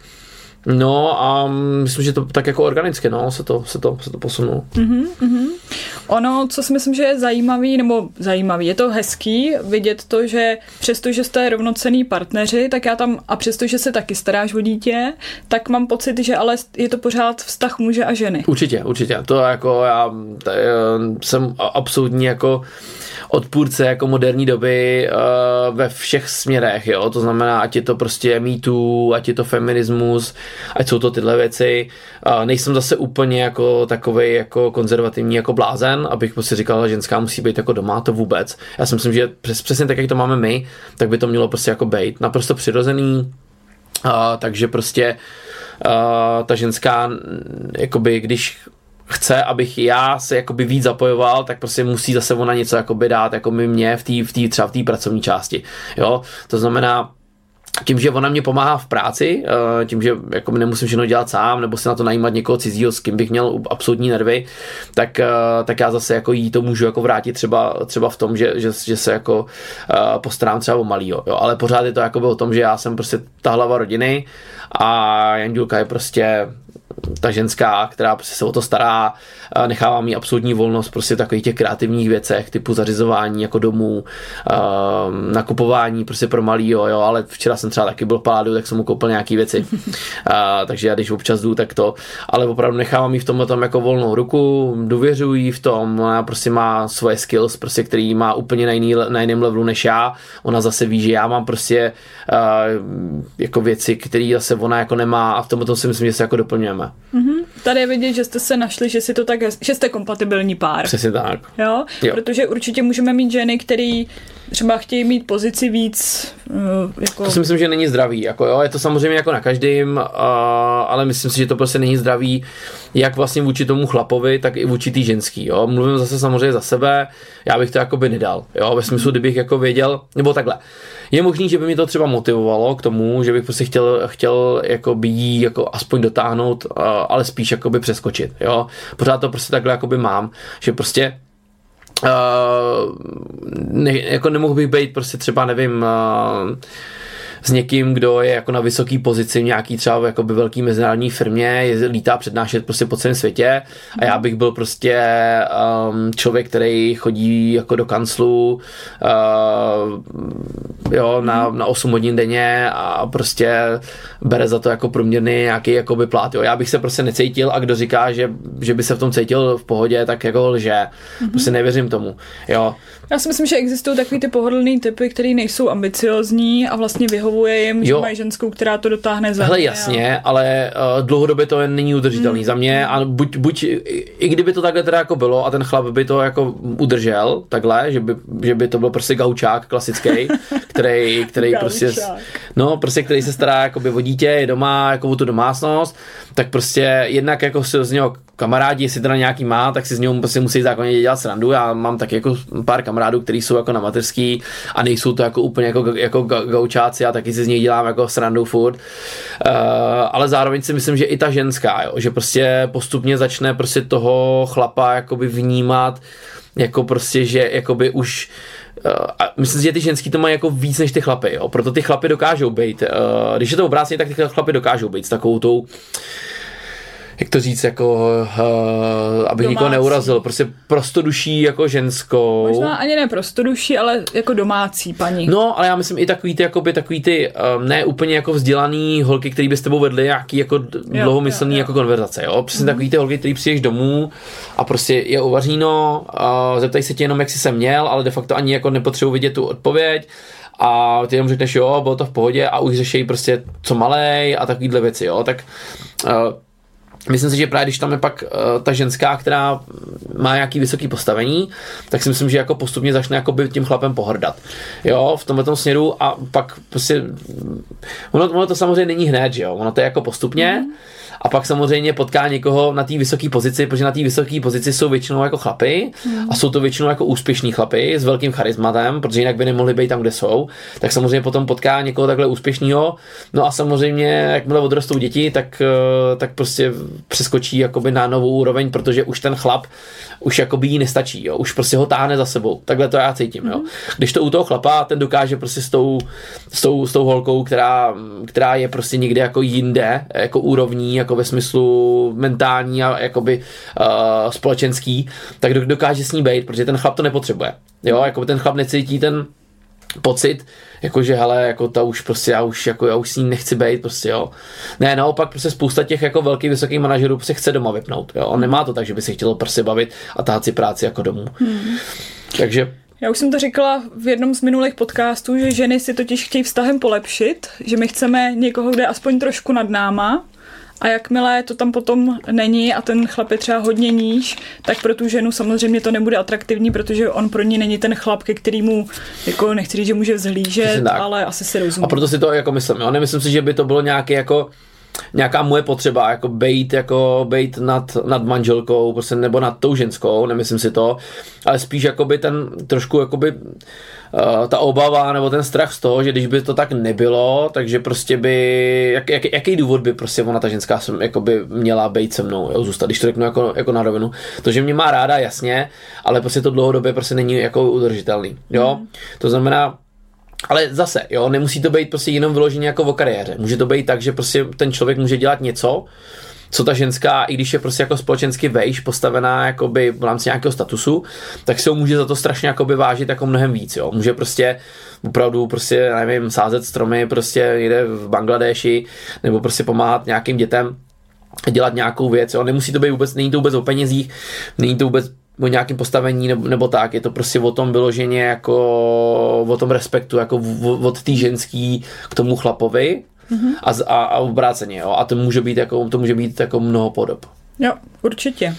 No a myslím, že to tak jako organicky, no, se to, se to, se to posunulo. Mm-hmm, mm-hmm. Ono, co si myslím, že je zajímavý, nebo zajímavý, je to hezký vidět to, že přestože jste rovnocenní partneři, tak já tam, a přestože se taky staráš o dítě, tak mám pocit, že ale je to pořád vztah muže a ženy. Určitě, určitě. To jako já t- jsem absolutní jako odpůrce jako moderní doby uh, ve všech směrech, jo, to znamená, ať je to prostě Me Too, ať je to feminismus, ať jsou to tyhle věci. Uh, nejsem zase úplně jako takovej jako konzervativní jako blázen, abych prostě říkal, že ženská musí být jako doma, to vůbec. Já si myslím, že přes, přesně tak, jak to máme my, tak by to mělo prostě jako být naprosto přirozený, uh, takže prostě uh, ta ženská jakoby, když chce, abych já se jakoby víc zapojoval, tak prostě musí zase ona něco jakoby dát jako mi mě v té v té třeba v té pracovní části. Jo? To znamená, tím, že ona mě pomáhá v práci, tím, že jako nemusím všechno dělat sám, nebo se na to najímat někoho cizího, s kým bych měl absolutní nervy, tak, tak já zase jako jí to můžu jako vrátit třeba, třeba v tom, že, že, že se jako postarám třeba o malýho. Jo? Ale pořád je to jako o tom, že já jsem prostě ta hlava rodiny a Jandulka je prostě ta ženská, která prostě se o to stará, nechává mi absolutní volnost prostě v takových těch kreativních věcech, typu zařizování jako domů, um, nakupování prostě pro malýho, jo, ale včera jsem třeba taky byl v Paládiu, tak jsem mu koupil nějaký věci, uh, takže já když občas jdu, tak to, ale opravdu nechávám jí v tomhle tam jako volnou ruku, důvěřuji jí v tom, ona prostě má svoje skills, prostě, který má úplně na, jiný, na jiném levelu než já, ona zase ví, že já mám prostě uh, jako věci, které zase ona jako nemá a v tomhle tom si myslím, že se jako doplňujeme. Mm-hmm. Tady je vidět, že jste se našli, že si to tak, že jste kompatibilní pár. Přesně tak. Jo? Jo. Protože určitě můžeme mít ženy, který třeba chtějí mít pozici víc uh, jako... To si myslím, že není zdravý. Jako, jo? Je to samozřejmě jako na každým, uh, ale myslím si, že to prostě není zdravý jak vlastně vůči tomu chlapovi, tak i vůči tý ženský. Jo? Mluvím zase samozřejmě za sebe, já bych to jako by nedal. Jo? Ve smyslu, kdybych jako věděl, nebo takhle. Je možný, že by mě to třeba motivovalo k tomu, že bych prostě chtěl, chtěl jako by jí jako aspoň dotáhnout, uh, ale spíš jako by přeskočit. Jo? Pořád to prostě takhle jako by mám, že prostě Uh, ne, jako nemohl bych být prostě třeba nevím uh, s někým, kdo je jako na vysoké pozici v nějaký třeba jakoby velký mezinárodní firmě, je, lítá přednášet prostě po celém světě a já bych byl prostě um, člověk, který chodí jako do kanclu uh, jo, na, na osm hodin denně a prostě bere za to jako průměrný nějaký jakoby plát. Jo. Já bych se prostě necítil a kdo říká, že, že by se v tom cítil v pohodě, tak jako lže. Mm-hmm. Prostě nevěřím tomu. Jo. Já si myslím, že existují takový ty pohodlný typy, který nejsou ambiciozní a vlastně vyhovuje jim, že mají ženskou, která to dotáhne za. Hele, jasně, a... ale uh, dlouhodobě to není udržitelný mm. za mě a buď, buď i kdyby to takhle teda jako bylo a ten chlap by to jako udržel takhle, že by, že by to byl prostě gaučák klasický, který, který prostě no, prostě který se stará jakoby o dítě, je doma jako o tu domácnost, tak prostě jednak jako si z něho kamarádi, jestli teda nějaký má, tak si z něho prostě musí zákonně dělat srandu. Já mám taky jako pár kamarádů, kteří jsou jako na mateřský a nejsou to jako úplně jako, jako gaučáci a taky si z něj dělám jako srandu furt. Uh, ale zároveň si myslím, že i ta ženská, jo, že prostě postupně začne prostě toho chlapa jakoby vnímat jako prostě, že jakoby už a myslím si, že ty ženský to mají jako víc než ty chlapy, jo. Proto ty chlapy dokážou být, uh, když je to obráceně, tak ty chlapy dokážou být s takovou tou, jak to říct, jako, uh, abych nikoho neurazil, prostě prostoduší jako ženskou. Možná ani ne prostoduší, ale jako domácí paní. No, ale já myslím i takový ty, jakoby, takový ty um, ne úplně jako vzdělaný holky, který by s tebou vedly nějaký jako dlouhomyslný jako konverzace, jo. Přesně mm-hmm. takový ty holky, který přijdeš domů a prostě je uvaříno, uh, zeptají se tě jenom, jak jsi se měl, ale de facto ani jako nepotřebuji vidět tu odpověď. A ty jenom řekneš, jo, bylo to v pohodě a už řeší prostě co malej a takovýhle věci, jo. Tak uh, myslím si, že právě když tam je pak uh, ta ženská, která má nějaký vysoký postavení, tak si myslím, že jako postupně začne jakoby tím chlapem pohrdat. Jo, v tomhle tom směru a pak prostě ono, ono to samozřejmě není hned, že jo, ono to je jako postupně mm. a pak samozřejmě potká někoho na té vysoké pozici, protože na té vysoké pozici jsou většinou jako chlapy mm. a jsou to většinou jako úspěšní chlapy s velkým charismatem, protože jinak by nemohli být tam, kde jsou. Tak samozřejmě potom potká někoho takhle úspěšného. No a samozřejmě, jakmile odrostou děti, tak, tak prostě přeskočí jakoby na novou úroveň, protože už ten chlap už jakoby jí nestačí, jo? Už prostě ho táhne za sebou. Takhle to já cítím, jo. Když to u toho chlapa, ten dokáže prostě s tou, s tou, s tou holkou, která, která je prostě někde jako jinde, jako úrovní, jako ve smyslu mentální a jakoby uh, společenský, tak dokáže s ní být, protože ten chlap to nepotřebuje. Jo, jako ten chlap necítí ten pocit, jakože hele, jako ta už prostě, já už, jako, já už s ní nechci být, prostě jo. Ne, naopak prostě spousta těch jako velkých, vysokých manažerů prostě chce doma vypnout, jo. On nemá to tak, že by si chtěl prostě bavit a tahat si práci jako domů. Hmm. Takže já už jsem to říkala v jednom z minulých podcastů, že ženy si totiž chtějí vztahem polepšit, že my chceme někoho, kde je aspoň trošku nad náma. A jakmile to tam potom není a ten chlap je třeba hodně níž, tak pro tu ženu samozřejmě to nebude atraktivní, protože on pro ní není ten chlap, ke kterému, jako nechci říct, že může vzhlížet, ale asi si rozumí. A proto si to jako myslím, jo? Nemyslím si, že by to bylo nějaké jako nějaká moje potřeba, jako bejt, jako bejt nad, nad manželkou, prostě, nebo nad tou ženskou, nemyslím si to, ale spíš jakoby ten trošku jakoby uh, ta obava nebo ten strach z toho, že když by to tak nebylo, takže prostě by, jak, jak, jaký důvod by prostě ona ta ženská sem, jakoby měla bejt se mnou, jo, zůstat, když to řeknu jako, jako na rovinu. To, že mě má ráda, jasně, ale prostě to dlouhodobě prostě není jako udržitelný, jo, mm. To znamená, ale zase, jo, nemusí to být prostě jenom vyloženě jako o kariéře. Může to být tak, že prostě ten člověk může dělat něco, co ta ženská, i když je prostě jako společensky vejš postavená jakoby v rámci nějakého statusu, tak se ho může za to strašně jakoby vážit jako mnohem víc, jo. Může prostě opravdu prostě, nevím, sázet stromy prostě někde v Bangladeši, nebo prostě pomáhat nějakým dětem dělat nějakou věc, jo. Nemusí to být vůbec, není to vůbec o penězích, není to vůbec o nějakém postavení nebo, nebo tak, je to prostě o tom vyloženě jako o tom respektu jako v, od té ženský k tomu chlapovi mm-hmm. a, a, a obráceně, jo, a to může být jako, to může být jako mnoho podob. Jo, určitě.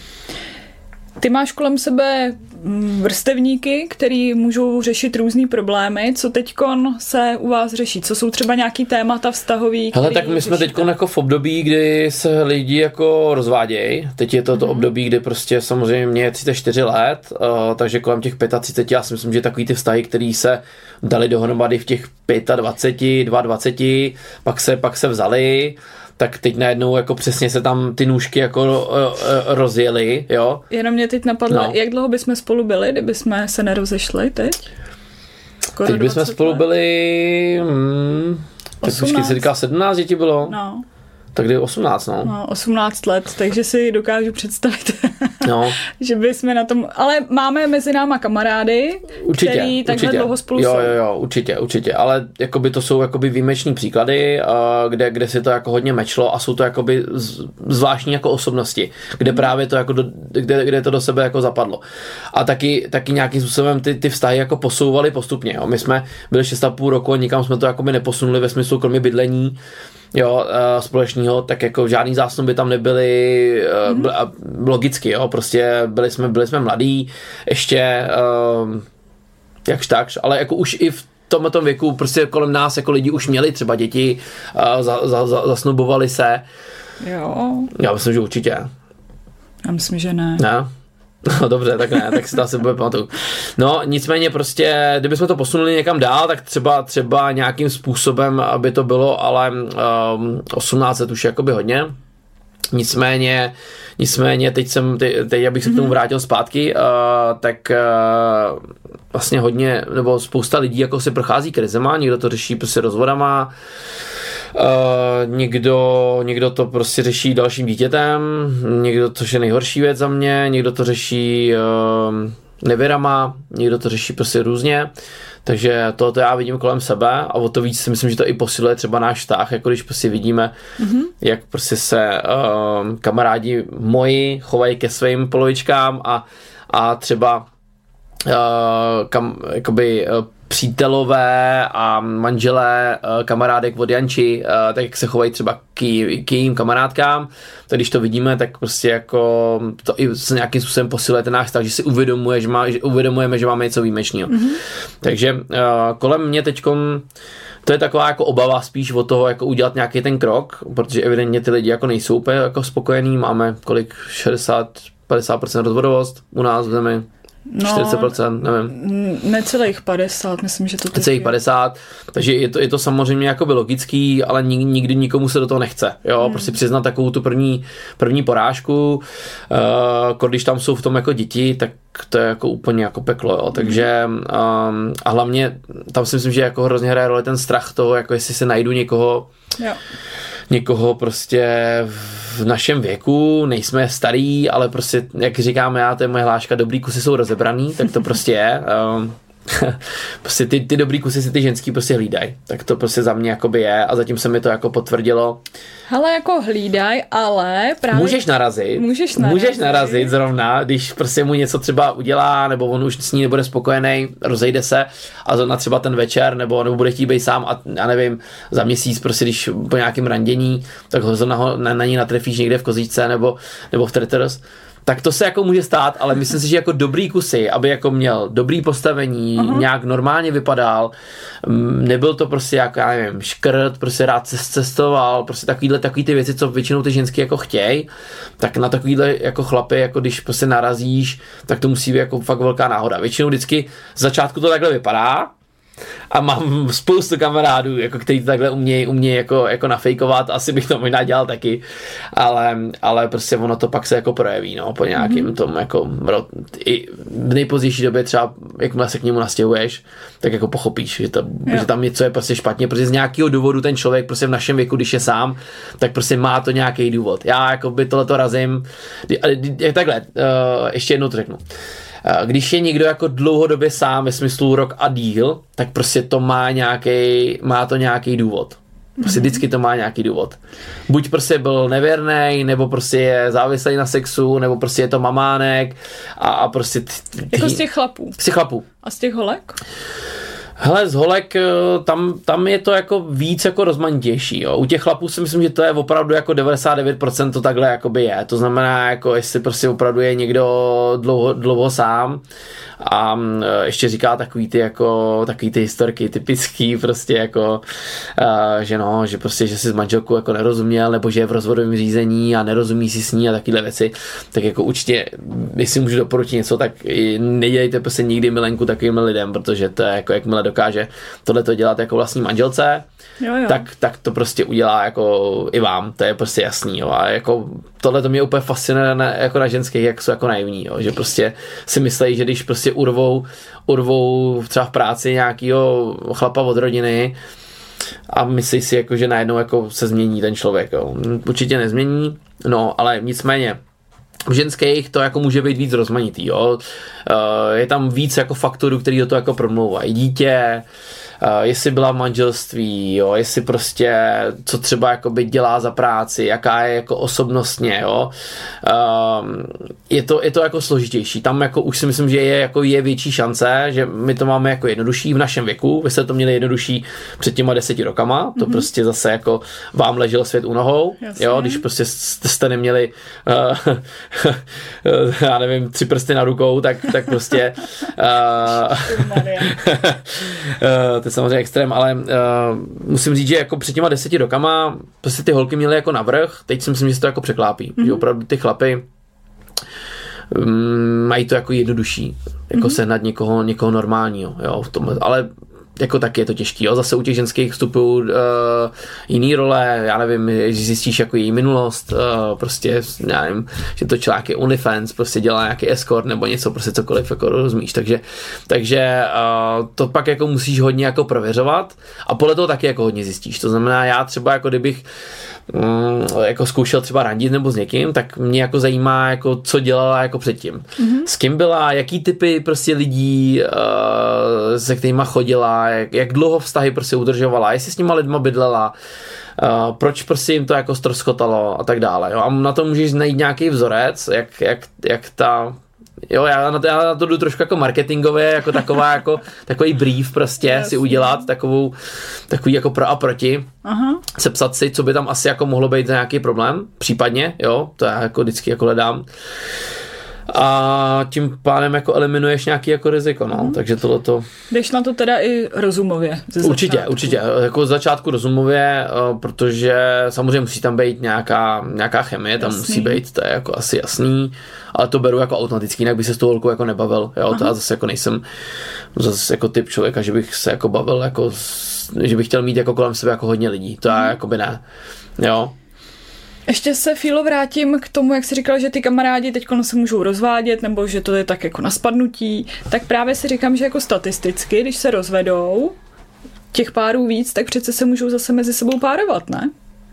Ty máš kolem sebe vrstevníky, který můžou řešit různý problémy. Co teďkon se u vás řeší? Co jsou třeba nějaký témata vztahový? Hele, tak my jsme teďkon jako v období, kdy se lidi jako rozvádějí. Teď je to to mm. období, kdy prostě samozřejmě mě je třicet čtyři let, uh, takže kolem těch třicet pět, já si myslím, že takový ty vztahy, který se dali dohromady v těch dvacet pět, dvacet dva, pak se, pak se vzali, tak teď najednou jako přesně se tam ty nůžky jako uh, uh, rozjeli, jo. Jenom mě teď napadlo, no. Jak dlouho bychom spolu byli, kdyby jsme se nerozešli teď? Skoro teď bychom spolu let. byli... Hmm, Tak počkej, se říká sedmnáct děti bylo? No. Tak kdy osmnáct, no. No, osmnáct let, takže si dokážu představit, no. že bychom na tom, ale máme mezi náma kamarády, určitě, který takhle určitě. dlouho spolu jo, jsou. Jo, jo, určitě, určitě, ale jakoby to jsou jakoby výjimeční příklady, kde, kde si to jako hodně mečlo a jsou to jakoby zvláštní jako osobnosti, kde právě to jako do, kde, kde to do sebe jako zapadlo. A taky, taky nějakým způsobem ty, ty vztahy jako posouvaly postupně, jo. My jsme byli šest a půl roku a nikam jsme to jakoby neposunuli ve smyslu kromě bydlení, jo, uh, společného, tak jako žádný zásnuby tam nebyly, uh, mm-hmm. bl- logicky, jo, prostě byli jsme, byli jsme mladí, ještě uh, jakž takž, ale jako už i v tomto věku prostě kolem nás jako lidi už měli třeba děti, uh, za, za, za, zasnubovali se. Jo. Já myslím, že určitě. Já myslím, že ne. Ne? No dobře, tak ne, tak si to asi bude pamatuju. No nicméně prostě, kdybychom to posunuli někam dál, tak třeba třeba nějakým způsobem, aby to bylo, ale um, osmnáct let už je jakoby hodně. Nicméně, nicméně teď jsem, teď, teď abych se k tomu vrátil zpátky, uh, tak uh, vlastně hodně, nebo spousta lidí jako se prochází krizema, někdo to řeší prostě rozvodama, Uh, někdo, někdo to prostě řeší dalším dítětem, někdo, což je nejhorší věc za mě, někdo to řeší uh, nevěrama, někdo to řeší prostě různě, takže to, to já vidím kolem sebe a o to víc si myslím, že to i posiluje třeba náš vztah, jako když prostě vidíme, mm-hmm. jak prostě se uh, kamarádi moji chovají ke svým polovičkám a, a třeba uh, kam, jakoby uh, přítelové a manželé kamarádek od Janči, tak jak se chovají třeba k, k jejím kamarádkám, tak když to vidíme, tak prostě jako to i se nějakým způsobem posiluje ten náš vztah, že si uvědomuje, že má, že uvědomujeme, že máme něco výjimečného. Mm-hmm. Takže kolem mě teďkom to je taková jako obava spíš od toho, jako udělat nějaký ten krok, protože evidentně ty lidi jako nejsou úplně jako spokojení, máme kolik šedesát padesát procent rozvodovost u nás v zemi. No, čtyřicet procent, nevím. Necelých padesát, myslím, že to teď Necelých padesát, takže je to, je to samozřejmě jakoby logický, ale nikdy, nikdy nikomu se do toho nechce. Jo, hmm. prostě přiznat takovou tu první, první porážku, uh, když tam jsou v tom jako děti, tak to je jako úplně jako peklo, jo, takže um, a hlavně tam si myslím, že jako hrozně hraje roli ten strach toho, jako jestli se najdu někoho, jo. někoho prostě v našem věku, nejsme starý, ale prostě, jak říkám já, to je moje hláška, dobrý kusy jsou rozebraný, tak to prostě je. Um, prostě ty, ty dobrý kusy si ty ženský prostě hlídají. Tak to prostě za mě jakoby je a zatím se mi to jako potvrdilo. Hele, jako hlídaj, ale právě... Můžeš narazit. Můžeš narazit. Můžeš narazit zrovna, když prostě mu něco třeba udělá, nebo on už s ní nebude spokojený, rozejde se a zrovna třeba ten večer, nebo, nebo bude chtít být sám a já nevím, za měsíc prostě, když po nějakém randění, tak ho zrovna ho na, na ní natrefíš někde v Kozíčce nebo, nebo v Tretters. Tak to se jako může stát, ale myslím si, že jako dobrý kusy, aby jako měl dobrý postavení, uh-huh. nějak normálně vypadal, nebyl to prostě jako, já nevím, škrt, prostě rád cestoval, prostě takovýhle, takový ty věci, co většinou ty ženský jako chtějí, tak na takovýhle jako chlapy, jako když prostě narazíš, tak to musí být jako fakt velká náhoda. Většinou vždycky z začátku to takhle vypadá, a mám spoustu kamarádů, jako, kteří to takhle umějí uměj jako, jako nafejkovat, asi bych to možná dělal taky, ale, ale prostě ono to pak se jako projeví, no, po nějakým mm-hmm. tom jako, i v nejpozdější době třeba, jakmile se k němu nastěhuješ, tak jako pochopíš, že, to, že tam něco je prostě špatně, protože z nějakého důvodu ten člověk prostě v našem věku, když je sám, tak prostě má to nějaký důvod. Já jako by tohleto razím, takhle, uh, ještě jednou to řeknu. Když je někdo jako dlouhodobě sám ve smyslu rok a díl, tak prostě to má nějaký, má to nějaký důvod. Prostě vždycky to má nějaký důvod. Buď prostě byl nevěrnej, nebo prostě je závislý na sexu, nebo prostě je to mamánek a, a prostě... T- t- jako z těch chlapů. Z těch chlapů. A z těch holek? Hele, z holek, tam, tam je to jako víc jako rozmanitější. Jo. U těch chlapů si myslím, že to je opravdu jako devadesát devět procent to takhle jakoby je. To znamená, jako jestli prostě opravdu je někdo dlouho, dlouho sám a ještě říká takový ty jako takový ty historky typický prostě jako uh, že no, že prostě, že si s manželkou jako nerozuměl, nebo že je v rozvodovém řízení a nerozumí si s ní a takovéhle věci, tak jako určitě, jestli můžu doporučit něco, tak nedělejte prostě nikdy milenku takovým lidem, protože to je jako jakmile dokáže tohleto dělat jako vlastní manželce, jo, jo. Tak, tak to prostě udělá jako i vám, to je prostě jasný, jo. A jako tohle to mě úplně fascinuje na, jako na ženských, jak jsou jako naivní, jo. Že prostě si myslejí, že když prostě urvou, urvou třeba v práci nějakýho chlapa od rodiny, a myslí si, jako, že najednou jako se změní ten člověk. Jo. Určitě nezmění, no, ale nicméně v ženských to jako může být víc rozmanitý, jo. Je tam víc jako faktorů, který do toho jako promlouvají. Dítě, jestli byla v manželství, jo, jestli prostě, co třeba jakoby dělá za práci, jaká je jako osobnostně, jo. Je to, je to jako složitější. Tam jako už si myslím, že je, jako je větší šance, že my to máme jako jednodušší v našem věku. Vy jste to měli jednodušší před těma deseti rokama. To mm-hmm. prostě zase jako vám ležel svět u nohou, Jasně. jo, když prostě jste neměli uh, já nevím, tři prsty na rukou, tak, tak prostě uh, to je samozřejmě extrém, ale uh, musím říct, že jako před těma deseti rokama prostě ty holky měly jako navrch, teď si myslím, že se to jako překlápí, mm-hmm. že opravdu ty chlapy um, mají to jako jednodušší, jako mm-hmm. sehnat někoho, někoho normálního, jo, v tomhle, ale jako taky je to těžký, jo. Zase u těch ženských vstupují uh, jiný role, já nevím, že zjistíš jako její minulost, uh, prostě, já nevím, že to člověk je OnlyFans, prostě dělá nějaký escort nebo něco, prostě cokoliv, jako rozumíš, takže, takže uh, to pak jako musíš hodně jako prověřovat a podle toho taky jako hodně zjistíš, to znamená, já třeba jako kdybych um, jako zkoušel třeba randit nebo s někým, tak mě jako zajímá, jako co dělala jako předtím, mm-hmm. s kým byla, jaký typy prostě lidí, uh, se kterýma chodila, Jak, jak dlouho vztahy prostě udržovala, jestli s nima lidma bydlela, uh, proč prostě jim to jako ztroskotalo a tak dále. Jo? A na to můžeš najít nějaký vzorec, jak, jak, jak ta... Jo, já na, to, já na to jdu trošku jako marketingově, jako taková, jako takový brief prostě yes. si udělat, takovou, takový jako pro a proti. Aha. Sepsat si, co by tam asi jako mohlo být za nějaký problém, případně, jo, to já jako vždycky jako hledám. A tím pádem jako eliminuješ nějaký jako riziko, no, mm. takže tohleto... Jdeš na to teda i rozumově ze Určitě, začátku. určitě, jako z začátku rozumově, protože samozřejmě musí tam být nějaká, nějaká chemie, tam jasný. Musí být, to je jako asi jasný, ale to beru jako automaticky, jinak bych se s tou holkou jako nebavil, jo, to já zase jako nejsem zase jako typ člověka, že bych se jako bavil, jako, že bych chtěl mít jako kolem sebe jako hodně lidí, to já mm. jako by ne, jo. Ještě se, Fílo, vrátím k tomu, jak jsi říkal, že ty kamarádi teď se můžou rozvádět, nebo že to je tak jako na spadnutí, tak právě si říkám, že jako statisticky, když se rozvedou těch párů víc, tak přece se můžou zase mezi sebou párovat, ne?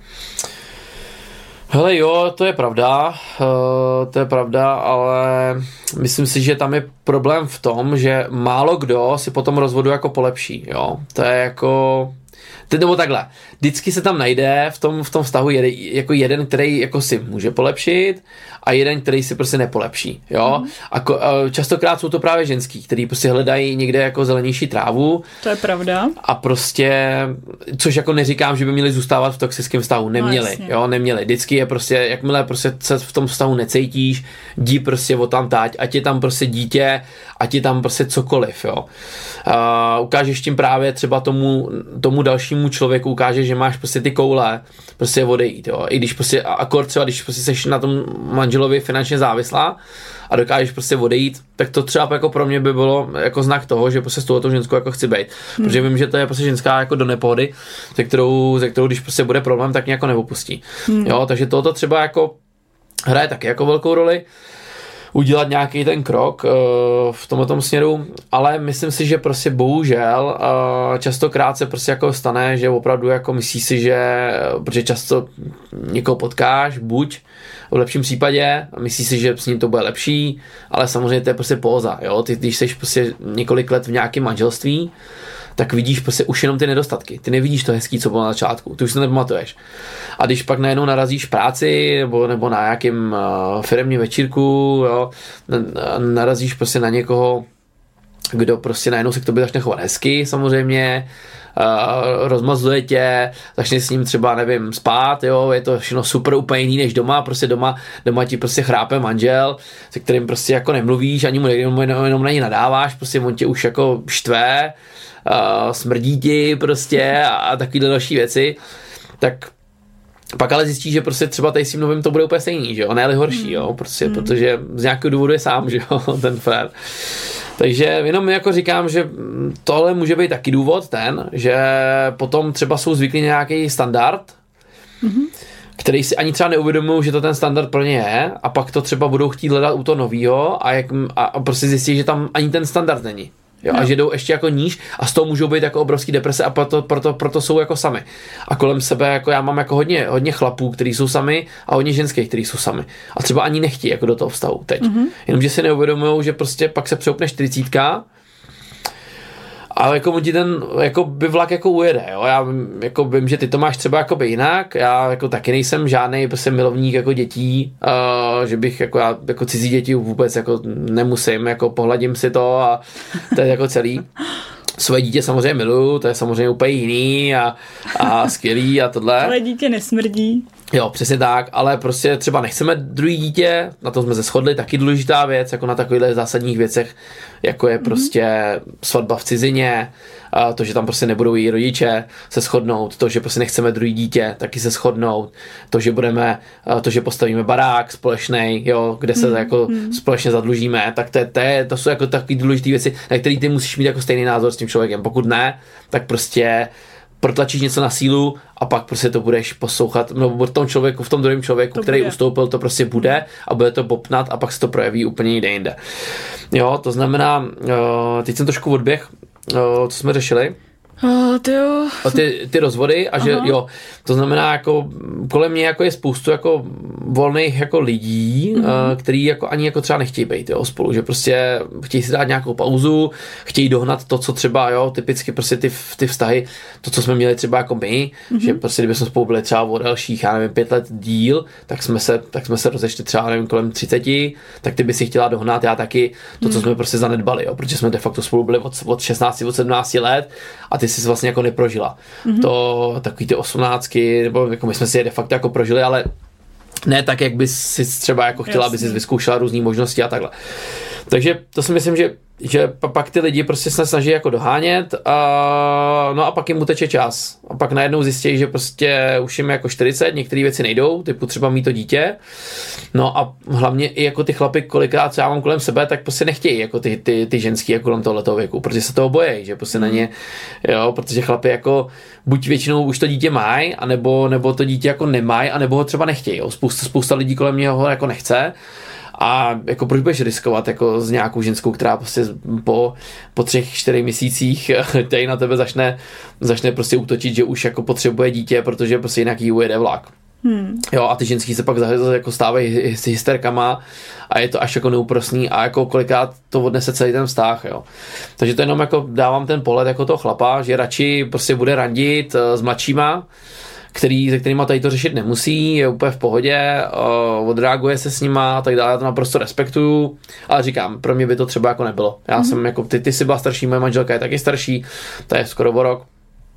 Hele jo, to je pravda, uh, to je pravda, ale myslím si, že tam je problém v tom, že málo kdo si potom rozvodu jako polepší, jo, to je jako... Nebo takhle, vždycky se tam najde v tom, v tom vztahu jeden, jako jeden, který jako si může polepšit a jeden, který si prostě nepolepší, jo. Mm. A, ko, a častokrát jsou to právě ženský, který prostě hledají někde jako zelenější trávu. To je pravda. A prostě, což jako neříkám, že by měli zůstávat v toxickém vztahu, neměli, no, jo, neměli. Vždycky je prostě, jakmile prostě se v tom vztahu necítíš, jdi prostě o tam táť, ať je tam prostě dítě, ať je tam prostě cokoliv, jo. A ukážeš tím právě třeba tomu, tomu dalšímu člověku, ukážeš, že máš prostě ty koule, prostě odejít, jo. I když prostě, akord třeba, když prostě seš na tom manželovi finančně závislá a dokážeš prostě odejít, tak to třeba jako pro mě by bylo jako znak toho, že prostě s touhletou ženskou jako chci být. Hmm. Protože vím, že to je prostě ženská jako do nepohody, ze kterou, ze kterou když prostě bude problém, tak mě jako neopustí. Hmm. Jo, takže tohoto třeba jako hraje taky jako velkou roli. Udělat nějaký ten krok uh, v tomto směru, ale myslím si, že prostě bohužel uh, častokrát se prostě jako stane, že opravdu jako myslíš si, že protože často někoho potkáš, buď v lepším případě, myslíš si, že s ním to bude lepší, ale samozřejmě to je prostě póza, jo, ty když jsi prostě několik let v nějakém manželství, tak vidíš prostě už jenom ty nedostatky. Ty nevidíš to hezký, co bylo na začátku. Ty už se nepamatuješ. A když pak najednou narazíš práci nebo, nebo na nějakém uh, firemním večírku, jo, narazíš prostě na někoho, kdo prostě najednou se k tobě začne chovat hezky, samozřejmě, uh, rozmazuje tě, začne s ním třeba, nevím, spát, jo, je to všechno super úplně jiný než doma, prostě doma, doma ti prostě chrápe manžel, se kterým prostě jako nemluvíš, ani mu jenom, jenom na ní nadáváš, prostě on tě už jako štve, Uh, smrdí ti prostě a, a takovýhle další věci, tak pak ale zjistíš, že prostě třeba tady s tím novým to bude úplně stejný, že jo, ne-li horší, jo, prostě, mm. protože z nějakého důvodu je sám, že jo, ten frér. Takže jenom jako říkám, že tohle může být taky důvod ten, že potom třeba jsou zvyklí na nějaký standard, mm-hmm. který si ani třeba neuvědomují, že to ten standard pro ně je a pak to třeba budou chtít hledat u toho novýho a, jak, a, a prostě zjistí, že tam ani ten standard není. Jo, no. A že jdou ještě jako níž a z toho můžou být jako obrovský deprese a proto, proto, proto jsou jako sami. A kolem sebe jako já mám jako hodně, hodně chlapů, kteří jsou sami a hodně ženských, kteří jsou sami. A třeba ani nechtějí jako do toho vztahu teď. Mm-hmm. Jenomže si neuvědomují, že prostě pak se přeupne čtyřicítka a jako ti ten jako by vlak jako ujede, jo. Já jako vím, že ty to máš třeba jako by jinak, já jako taky nejsem žádnej prostě milovník jako dětí, uh, že bych jako já jako cizí děti vůbec jako nemusím, jako pohladím si to a to je jako celý. Svoje dítě samozřejmě miluju, to je samozřejmě úplně jiný a, a skvělý a tohle. Ale dítě nesmrdí. Jo, přesně tak, ale prostě třeba nechceme druhý dítě, na to jsme se shodli, taky důležitá věc, jako na takovýchhle zásadních věcech, jako je prostě mm-hmm. svatba v cizině, a to, že tam prostě nebudou její rodiče se shodnout, to, že prostě nechceme druhý dítě, taky se shodnout, to, že budeme, to, že postavíme barák společnej, jo, kde se mm-hmm. jako společně zadlužíme, tak to, je, to, je, to jsou jako takové důležité věci, na které ty musíš mít jako stejný názor s tím člověkem, pokud ne, tak prostě protlačíš něco na sílu a pak prostě to budeš poslouchat, no v tom člověku, v tom druhém člověku, to který bude. Ustoupil, to prostě bude a bude to bopnat a pak se to projeví úplně jinde jinde. Jo, to znamená, teď jsem trošku odběh, co jsme řešili. Oh, ty, jo. ty ty rozvody a že Aha. jo, to znamená jako kolem mě jako je spoustu jako volných jako lidí, mm-hmm. který jako ani jako třeba nechtějí být jo, spolu, že prostě chtějí si dát nějakou pauzu, chtějí dohnat to, co třeba jo, typicky prostě ty, ty vztahy, to, co jsme měli třeba jako my, mm-hmm. že prostě kdyby jsme spolu byli třeba o dalších, já nevím, pět let díl, tak jsme se, tak jsme se rozešli třeba nevím, kolem třiceti, tak ty by si chtěla dohnat, já taky to, co mm-hmm. jsme prostě zanedbali, jo, protože jsme de facto spolu byli od, od šestnácti, od sedmnácti let a ty jsi vlastně jako neprožila. Mm-hmm. To takový ty osmnáctky, nebo jako my jsme si je de facto jako prožili, ale ne tak, jak bys si třeba jako chtěla, aby si vyzkoušela různý možnosti a takhle. Takže to si myslím, že že pak ty lidi prostě se snaží jako dohánět a no a pak jim uteče čas. A pak najednou zjistí, že prostě už jim jako čtyřicet, některé věci nejdou, typu třeba mít to dítě. No a hlavně i jako ty chlapy, kolikrát co já mám kolem sebe, tak prostě nechtějí jako ty, ty, ty ženský jako kolem tohletoho věku, protože se toho bojí, že prostě na ně, jo, protože chlapy jako buď většinou už to dítě mají, anebo, nebo to dítě jako nemají, anebo ho třeba nechtějí. Spousta, spousta lidí kolem mě ho jako nechce. A jako proč budeš riskovat jako s nějakou ženskou, která prostě po, po třech, čtyřech měsících tady na tebe začne, začne prostě útočit, že už jako potřebuje dítě, protože prostě jinak jí ujede vlak. Hmm. Jo, a ty ženský se pak zase jako stávají s hysterkama a je to až jako neúprosný a jako kolikrát to odnese celý ten vztah, jo. Takže to jenom jako dávám ten pohled jako toho chlapa, že radši prostě bude randit s mladšíma, který, se kterýma tady to řešit nemusí, je úplně v pohodě, uh, odreaguje se s nima a tak dále, já to naprosto respektuju, ale říkám, pro mě by to třeba jako nebylo. Já mm-hmm. jsem jako, ty, ty jsi byla starší, moje manželka je taky starší, to je skoro o rok,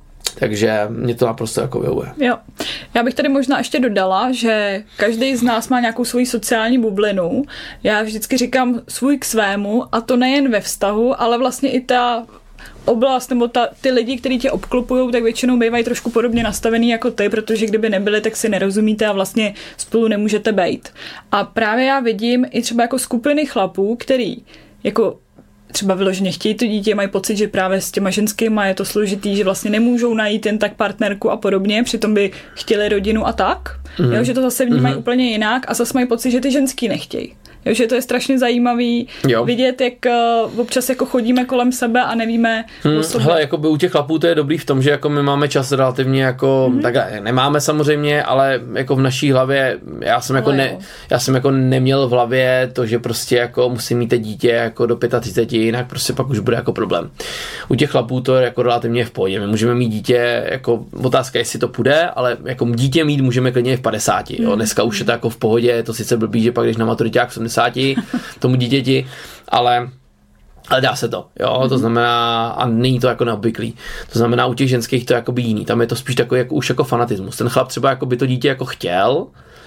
takže mě to naprosto jako vyhovuje. Jo. Já bych tady možná ještě dodala, že každý z nás má nějakou svoji sociální bublinu. Já vždycky říkám svůj k svému a to nejen ve vztahu, ale vlastně i ta oblast nebo ta, ty lidi, kteří tě obklopují, tak většinou bývají trošku podobně nastavený jako ty, protože kdyby nebyli, tak si nerozumíte a vlastně spolu nemůžete bejt. A právě já vidím i třeba jako skupiny chlapů, který jako třeba vyloženě chtějí to dítě, mají pocit, že právě s těma ženskýma je to složitý, že vlastně nemůžou najít jen tak partnerku a podobně, přitom by chtěli rodinu a tak, mm. jo, že to zase vnímají mm. úplně jinak a zase mají pocit, že ty ženský nechtějí. Jo, že to je strašně zajímavý jo. vidět, jak uh, občas jako chodíme kolem sebe a nevíme hmm, o sobě. Hele, jako by u těch chlapů to je dobrý v tom, že jako my máme čas relativně jako, hmm. tak nemáme samozřejmě, ale jako v naší hlavě, já jsem jako, ne, já jsem jako neměl v hlavě to, že prostě jako musím mít dítě jako do třiceti pěti, jinak prostě pak už bude jako problém. U těch chlapů to je jako relativně v pohodě. My můžeme mít dítě, jako otázka, jestli to půjde, ale jako dítě mít můžeme klidně v padesáti. Jo. Dneska už je to jako v pohodě, je to sice blbý, že pak když na maturiťák v sedmdesáti tomu dítěti, ale ale dá se to, jo, mm-hmm. to znamená, a není to jako neobvyklý. To znamená, u těch ženských to je jakoby jiný. Tam je to spíš takový jako, už jako fanatismus. Ten chlap třeba jako by to dítě jako chtěl,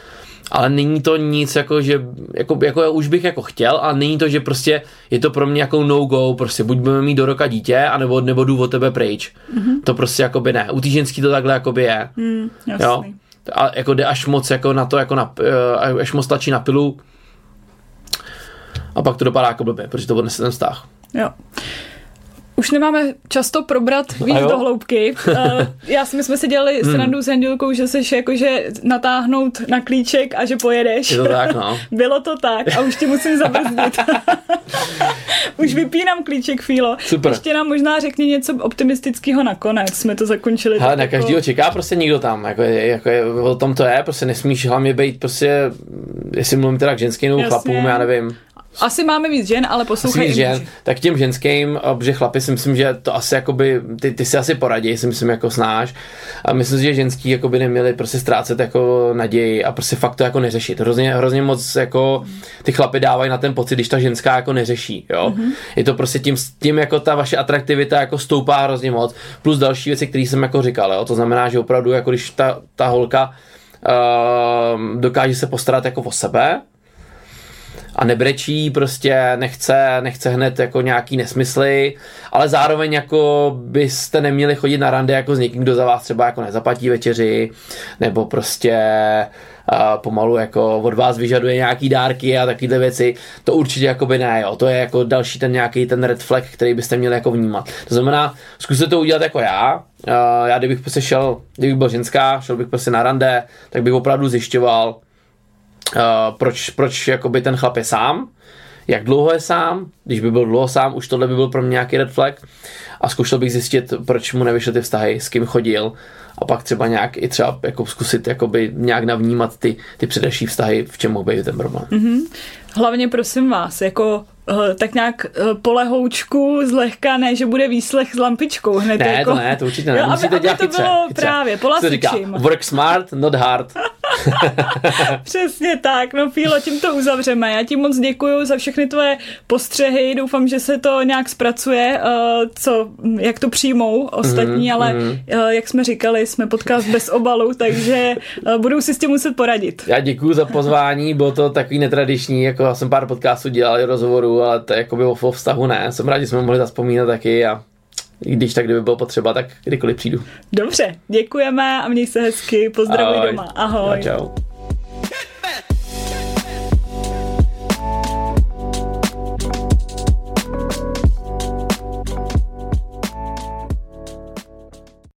ale není to nic jako, že jako, jako už bych jako chtěl, ale není to, že prostě je to pro mě jako no go, prostě buď budeme mít do roka dítě, anebo, nebo jdu od tebe pryč. Mm-hmm. To prostě jakoby ne. U té ženský to takhle jakoby je. Mm, jo. A jako jde až moc jako na to, jako na, až moc tlačí na pilu, a pak to dopadá jako blbě, protože to odnese ten vztah. Jo. Už už nemáme často probrat víc do hloubky. Uh, já si, my jsme si dělali hmm. srandu s Handělkou, že seš jakože natáhnout na klíček a že pojedeš. Je to tak, no. Bylo to tak a už tě musím zabrzdit. Už vypínám klíček, Fílo. Super. Ještě nám možná řekni něco optimistického nakonec. Jsme to zakončili. Hele, na každýho čeká prostě někdo tam. Jako je, jako je, o tom to je, prostě nesmíš hlavně být prostě, jestli mluvím teda k ženským nebo chlapům, já nevím. Asi máme víc žen, ale poslouchej. Víc žen, tak těm ženským, protože chlapi si myslím, že to asi jakoby, ty, ty si asi poradí, si myslím jako snáš. A myslím si, že ženský jakoby neměli prostě ztrácet jako naději a prostě fakt to jako neřešit. Hrozně, hrozně moc jako ty chlapi dávají na ten pocit, když ta ženská jako neřeší, jo. Mm-hmm. Je to prostě tím, tím jako ta vaše atraktivita jako stoupá hrozně moc. Plus další věci, které jsem jako říkal, jo. To znamená, že opravdu jako když ta, ta holka uh, dokáže se postarat jako o sebe, a nebrečí, prostě nechce, nechce hned jako nějaký nesmysly, ale zároveň jako byste neměli chodit na rande jako s někým, kdo za vás třeba jako nezaplatí večeři, nebo prostě uh, pomalu jako od vás vyžaduje nějaký dárky a takovýhle věci. To určitě jako by ne, jo. To je jako další ten nějaký ten red flag, který byste měli jako vnímat. To znamená, zkuste to udělat jako já. Uh, já kdybych prostě šel, kdybych byl ženská, šel bych prostě na rande, tak bych opravdu zjišťoval, Uh, proč, proč jakoby ten chlap je sám, jak dlouho je sám, když by byl dlouho sám, už tohle by byl pro mě nějaký red flag a zkoušel bych zjistit, proč mu nevyšly ty vztahy, s kým chodil a pak třeba nějak i třeba jako zkusit jakoby nějak navnímat ty, ty předešší vztahy, v čem mohl být ten problém. Mm-hmm. Hlavně prosím vás, jako uh, tak nějak uh, polehoučku zlehka, ne, že bude výslech s lampičkou hned. Ne, jako... to ne, to určitě ne. Jo, musíte aby, dělat aby to chytře, bylo chytře. právě, polasičím. Work smart, not hard. Přesně tak, no Fílo, tím to uzavřeme. Já ti moc děkuju za všechny tvoje postřehy, doufám, že se to nějak zpracuje, uh, co, jak to přijmou ostatní, mm, ale mm. Uh, jak jsme říkali, jsme podcast bez obalu, takže uh, budou si s tím muset poradit. Já děkuju za pozvání, bylo to takový netradiční, jako já jsem pár podcastů dělal i rozhovorů, ale to jako by o vztahu ne. Jsem rád, že jsme mohli zazpomínat taky a když tak, kdyby bylo potřeba, tak kdykoliv přijdu. Dobře, děkujeme a měj se hezky, pozdravuj Ahoj. doma. Ahoj. Čau.